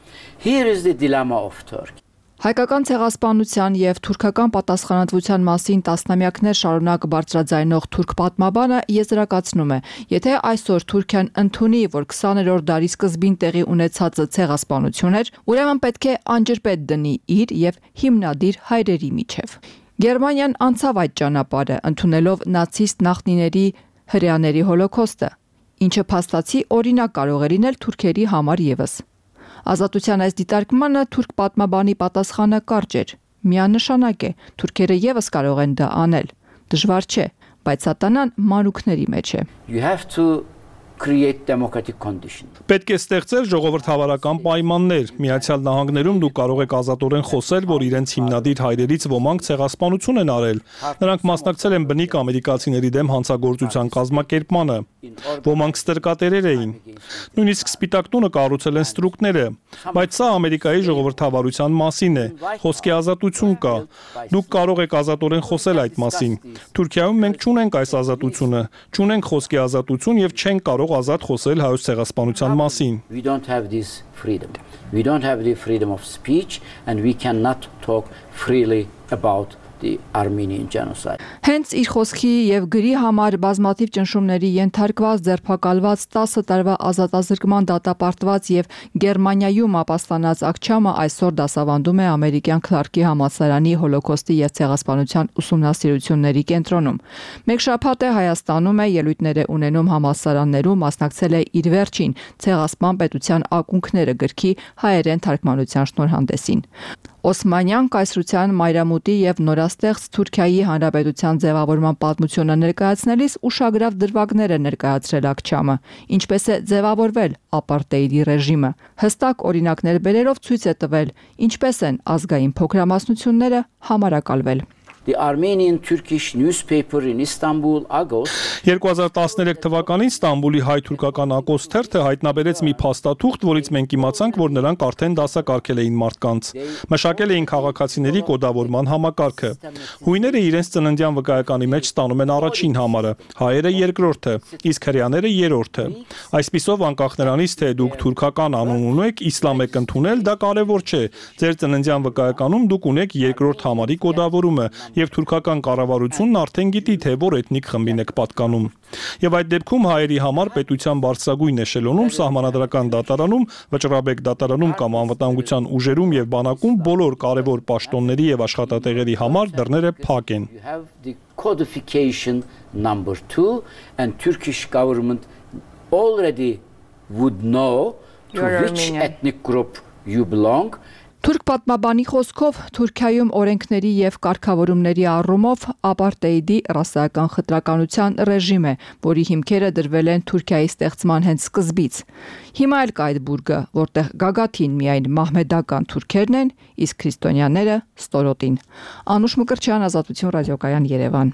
Here is the dilemma of Turkey. Հայկական ցեղասպանության եւ թուրքական պատասխանատվության մասին տասնամյակներ շարունակ բարձրաձայնող թուրք պատմաբանը եզրակացնում է, եթե այսօր Թուրքիան ընդունի, որ քսաներորդ դարի սկզբին տեղի ունեցածը ցեղասպանություն էր, ուրեմն պետք է անջրպետ դնի իր եւ հիմնադիր հայրերի միջև։ Գերմանիան անցավ այդ ճանապարհը, ընդունելով նացիստ նախնիների հրեաների հոլոկոստը, ինչը փաստացի օրինակ կարող է լինել թուրքերի համար եւս։ Ազատության այս դիտարկմանը թուրք պատմաբանի պատասխանը կարճ էր, միանշանակ է, թուրքերը եւս կարող են դա անել, դժվար չէ, բայց սատանան մանուկների մեջ է։ You have to create democratic conditions. Պետք է ստեղծել ժողովրդավարական պայմաններ։ Միացյալ Նահանգներում դուք կարող եք ազատորեն խոսել, որ իրենց հիմնադիր հայրերից ոմանք ցեղասպանություն են արել։ Նրանք մասնակցել են բնիկ ամերիկացիների դեմ հանցագործության կազմակերպմանը։ Ոմանք ստրկատերեր էին։ Նույնիսկ Սպիտակ տունը կառուցել են ստրուկները, բայց սա Ամերիկայի ժողովրդավարության մասին է։ Խոսքի ազատություն կա։ Դուք կարող եք ազատորեն խոսել այդ մասին։ Թուրքիայում մենք չունենք այս ազատությունը, չունենք խոսքի ազատություն եւ չենք կարող ազատ խոսել հայոց ցեղասպանության մասին։ We don't have this freedom. We don't have the freedom of speech and we cannot talk freely about the Armenian genocide. Հենց իր խոսքի եւ գրի համար բազմաթիվ ճնշումների ենթարկված, ձերբակալված, տասը տարվա ազատազրկման դատապարտված եւ Գերմանիայում ապաստանած Ակչյանը այսօր դասավանդում է ամերիկյան Քլարկի համալսարանի հոլոկոստի եւ ցեղասպանության ուսումնասիրությունների կենտրոնում։ Մեկ շաբաթ է Հայաստանում է, ելույթներ է ունենում համալսարաններում, մասնակցել է իր վերջին ցեղասպան պետության ակունքները գրքի հայերեն թարգմանության շնորհանդեսին։ Օսմանյան կայսրության մայրամուտի եւ նորաստեղծ Թուրքիայի հանրապետության ձևավորման պատմությունը ներկայացնելիս ուշագրավ դրվագներ է ներկայացրել Ակչյանը, ինչպես է ձևավորվել ապարտեիդի ռեժիմը։ Հստակ օրինակներ բերելով ցույց է տվել, ինչպես են ազգային փոքրամասնությունները համարակալվել։ The Armenian Turkish newspaper in Istanbul, Agos, երկու հազար տասներեք թվականին Ստամբուլի հայ-թուրքական Ակոս թերթը հայտնաբերեց մի փաստաթուղթ, որից մենք իմացանք, որ նրանք արդեն դասակարգել էին մարդկանց։ Մշակել էին քաղաքացիների կոդավորման համակարգը։ Հույները իրենց ծննդյան վկայականի մեջ ստանում են առաջին համարը, հայերը երկրորդը, իսկ հրեաները երրորդը։ Այսպիսով, անկախ նրանից, թե դուք թուրքական անուն ունեք, իսլամ եք ընդունել, դա կարևոր չէ։ Ձեր ծննդյան վկայականում դուք ունեք երկրորդ համարի կոդավորումը, եւ թուրքական կառավարությունն արդեն գիտի, թե որ էթնիկ խմբին եք պատկանում։ Եվ այդ դեպքում հայերի համար պետության բարձրագույն էշելոնում, սահմանադրական դատարանում, վճռաբեկ դատարանում կամ անվտանգության ուժերում եւ բանակում բոլոր կարևոր պաշտոնների եւ աշխատատեղերի համար դռները փակ են։ You have the codification number two and Turkish government already would know to which ethnic group you belong. Թուրք պատմաբանի խոսքով Թուրքիայում օրենքների եւ կարգավորումների առումով ապարտեիդի ռասայական խտրականության ռեժիմ է, որի հիմքերը դրվել են Թուրքիայի ստեղծման հենց սկզբից։ Հիմա էլ կա այդ բուրգը, որտեղ գագաթին միայն մահմեդական թուրքերն են, իսկ քրիստոնյաները ստորոտին։ Անուշ Մկրտչյան, Ազատություն ռադիոկայան, Երևան։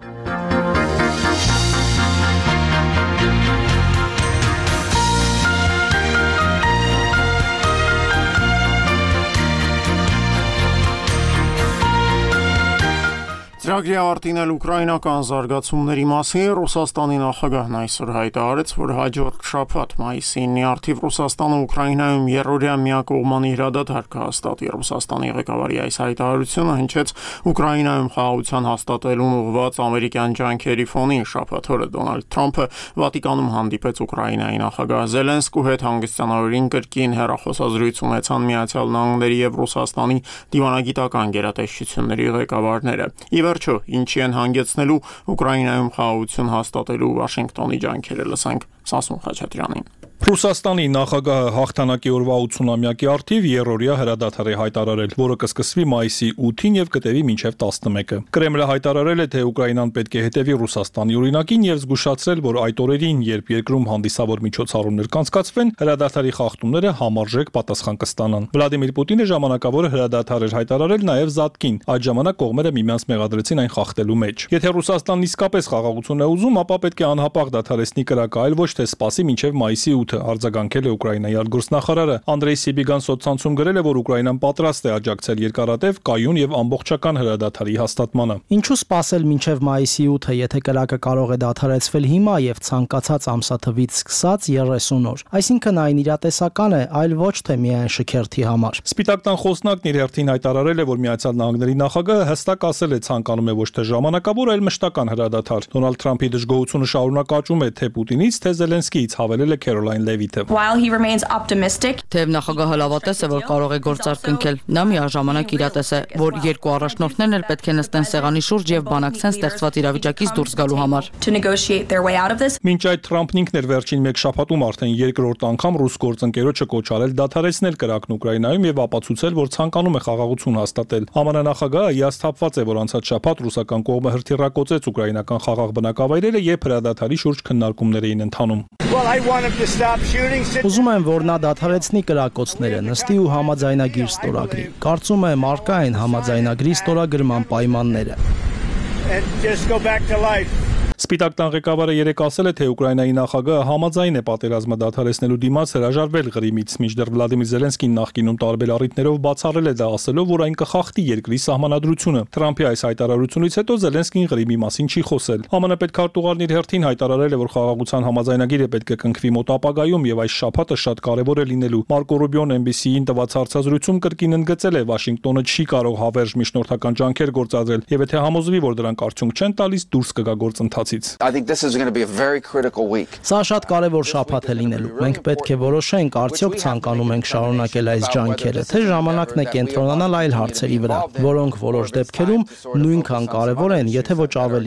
Ծրագրի ավարտին էլ ուկրաինական զարգացումների մասին Ռուսաստանի նախագահն այսօր հայտարարեց, որ հաջորդ շաբաթ մայիսի ինը արդիվ Ռուսաստանը Ուկրաինայում երրորդյա միակողմանի հրադադար կհաստատի։ Ռուսաստանի ղեկավարի այս հայտարարությունը հնչեց Ուկրաինայում խաղաղության հաստատելուն ուղղված ամերիկյան ջանքերի ֆոնին։ Շաբաթ օրը Դոնալդ Թրամփը Վատիկանում հանդիպեց Ուկրաինայի նախագահ Զելենսկու հետ, հանգստյանորեն կրկին հեռախոսազրույց ունեցան Միացյալ Նահանգների եւ Ռուսաստանի դիվանագիտական գերատեսչությունների ղեկավարները։ Վերջո, ինչի են հանգեցնելու Ուկրաինայում խաղաղություն հաստատելու Վաշինգտոնի ջանքերը, լսենք Սասուն Խաչատրյանին։ Ռուսաստանի նախագահը հաղթանակի օրվա ութսունամյակի արդիվ երրորդյա հրադադար է հայտարարել, որը կսկսվի մայիսի ութին եւ կտևի մինչեւ տասնմեկը։ Կրեմլը հայտարարել է, թե Ուկրաինան պետք է հետևի Ռուսաստանի օրինակին եւ զգուշացրել, որ այդ օրերին, երբ երկրում հանդիսավոր միջոցառումներ կանցկացվեն, հրադադարի խախտումները համարժեք պատասխան կստանան։ Վլադիմիր Պուտինը ժամանակավոր հրադադար էր հայտարարել նաեւ Զատկին։ Այդ ժամանակ կողմերը միմյանց մեղադրեցին այն խախտելու մեջ։ Եթե Ռուսաստանն իսկապես խաղաղություն է ուզում, ապա պետք է անհապաղ դադարեցնի կրակը, այլ ոչ թե սպասի մինչեւ մայիսի ութը, արձագանքել է Ուկրաինայի արտգործնախարարը։ Անդրեյ Սիբիգան սոցցանցում գրել է, որ Ուկրաինան պատրաստ է աջակցել երկարատև, կայուն եւ ամբողջական հրադադարի հաստատմանը։ Ինչու սպասել մինչև մայիսի ութը, եթե կրակը կարող է դադարեցվել հիմա եւ ցանկացած ամսաթվից սկսած երեսուն օր։ Այսինքն այն իրատեսական է, այլ ոչ թե միայն շքերթի համար։ Սպիտակ տան խոսնակն իր հերթին հայտարարել է, որ Միացյալ Նահանգների նախագահը հստակ ասել է ցանկանում է ոչ թե ժամանակավոր, այլ մշտական հրադադար։ Դոնալդ Թրամփի դժգոհությունը շարունակ աճում է թե Պուտինից, թե Զելենսկիից, հավելել է Քերոլայն Լևիթը։ Թեև նախագահը լավատես է, որ կարող է գործարք կնքել, նա միաժամանակ իրատես է, որ երկու առաջնորդներն էլ պետք է նստեն սեղանի շուրջ եւ բանակցեն ստեղծված իրավիճակից դուրս գալու համար։ Մինչ այդ Թրամփն ինքն էր վերջին մեկ շաբաթում արդեն երկրորդ անգամ ռուս գործընկերոջը կոչարել դադարեցնել կրակն Ուկրաինայում եւ ապացուցել, որ ցանկանում է խաղաղություն հաստատել։ ԱՄՆ նախագահը հիասթափված է, որ անցած շաբաթ ռուսական կողմը հրթիռակոծեց ուկրաինական խաղաղ բնակավայրերը եւ հրադադարի շուրջ քննարկումներ էին ընթանում։ Ուզում եմ, որ նա դադարեցնի կրակոցները, նստի ու համաձայնագիր ստորագրի։ Կարծում եմ առկա են համաձայնագրի ստորագրման պայմանները։ Սպիտակ տան ղեկավարը երեկ ասել է, թե Ուկրաինայի նախագահը համաձայն է պատերազմը դադարեցնելու դիմաց հրաժարվել Ղրիմից, մինչդեռ Վլադիմիր Զելենսկին նախկինում տարբեր առիթներով բացառել է դա, ասելով, որ այն կխախտի երկրի սահմանադրությունը։ Թրամփի այս հայտարարությունից հետո Զելենսկին Ղրիմի մասին չի խոսել։ ԱՄՆ պետքարտուղարն իր հերթին հայտարարել է, որ խաղաղության համաձայնագիրը պետք է կնքվի մոտ ապագայում եւ այս շաբաթը շատ կարեւոր է լինելու։ Մարկո Ռուբիոն Էն Բի Սի-ին տված հարցազրույցում կրկին ընդգծել է, Վաշինգտոնը չի կարող հավերժ միջնորդական ջանքեր գործադրել եւ եթե համոզվի, որ դրանք արդյունք չեն տալիս, դուրս կգա գործընթացից։ Սա շատ կարևոր շաբաթ է լինելու։ Մենք պետք է որոշենք, արդյոք ցանկանում ենք շարունակել այս ջանքերը, թե ժամանակն է կենտրոնանալ այլ հարցերի վրա, որոնք որոշ դեպքերում նույնքան կարևոր են, եթե ոչ ավելի։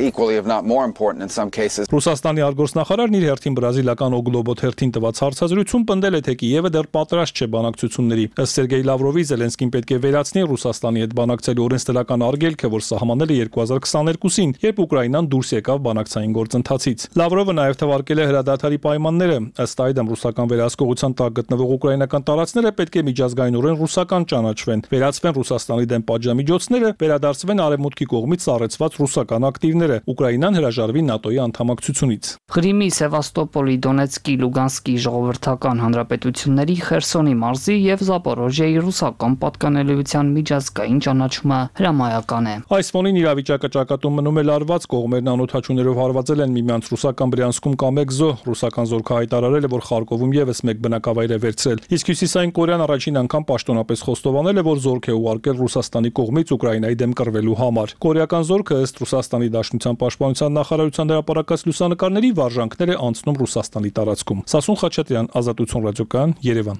Ռուսաստանի արտգործնախարարն իր հերթին բրազիլական O Globo թերթին տված հարցազրույցում պնդել է, թե Կիևը դեռ պատրաստ չէ բանակցությունների։ Ըստ Սերգեյ Լավրովի, Զելենսկին պետք է վերացնի Ռուսաստանի հետ բանակցելու օրենսդրական արգելքը, որ սահմանել է երկու հազար քսաներկուսին, երբ Ուկրաինան դուրս եկավ բանակցային գործընթացից։ Լավրովը նաև թվարկել է հրադադարի պայմանները։ Ըստ այդմ ռուսական վերահսկողության տակ գտնվող ուկրաինական տարածքները պետք է միջազգայինորեն ռուսական ճանաչվեն, վերացվեն Ռուսաստանի դեմ պատժամիջոցները, վերադարձվեն արևմուտքի կողմից սառեցված ռուսական ակտիվները, Ուկրաինան հրաժարվի ՆԱՏՕ-ի անդամակցությունից։ Ղրիմի, Սևաստոպոլի, Դոնեցկի, Լուգանսկի ժողովրդական հանրապետությունների, Խերսոնի մարզի եւ Զապորոժիայի ռուսական պատկանելիության միջազգային ճանաչումը հրամայական է։ Այս ֆոնին իրավիճակը ճակատում մնում է լարված, կողմերն անօթաչուներով հարվածել են միմյանց ռուսական Բրյանսկում կա մեկ զոհ, ռուսական զորքը հայտարարել է, որ Խարկովում եւս մեկ բնակավայր է վերցրել։ Իսկ Հյուսիսային Կորեան առաջին անգամ պաշտոնապես խոստովանել է, որ զորք է ուղարկել Ռուսաստանի կողմից Ուկրաինայի դեմ կռվելու համար։ Կորեական զորքը ըստ Ռուսաստանի Դաշնության պաշտպանության նախարարության հրապարակած լուսանկարների վարժանքներ է անցնում Ռուսաստանի տարածքում։ Սասուն Խաչատրյան, Ազատություն ռադիոկայան, Երևան։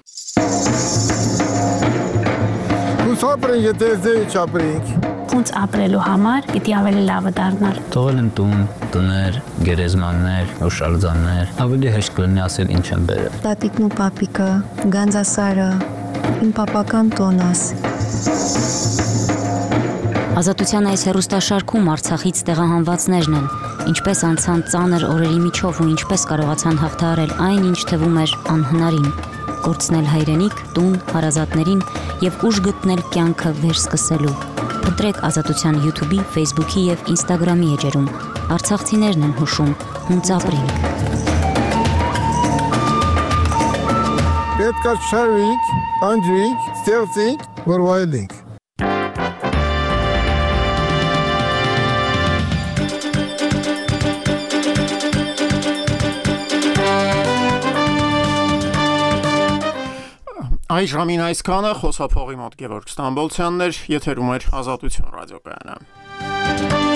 Ոնց ապրելու համար պիտի ավելի լավը դառնալ։ Թողել են տուն, տներ, գերեզմաններ, օշալձաններ, ավելի հեշտ կլինի ասել ինչ են բերել։ Տատիկն ու պապիկը, գանձասարը, իմ պապական տոնաս։ Ազատության այս հեռուստաշարքում Արցախից տեղահանվածներն են, ինչպես անցան ծանր օրերի միջով ու ինչպես կարողացան հաղթահարել այն, ինչ թվում էր անհնարին, կորցնել հայրենիք, տուն, հարազատներին եւ ուժ գտնել կյանքը վերսկսելու։ Փնտրեք Ազատության YouTube-ի, Facebook-ի եւ Instagram-ի էջերում։ Արցախցիներն են հուշում, հունց ապրենք։ Պետք է շարվենք, անջրենք, ստեղծենք, որ վայելենք։ Այս ժամին այսքանը խոսափողի մոտ Գևորգ Ստամբոլցյանն էր, եթերում էր Ազատություն ռադիոկայանը։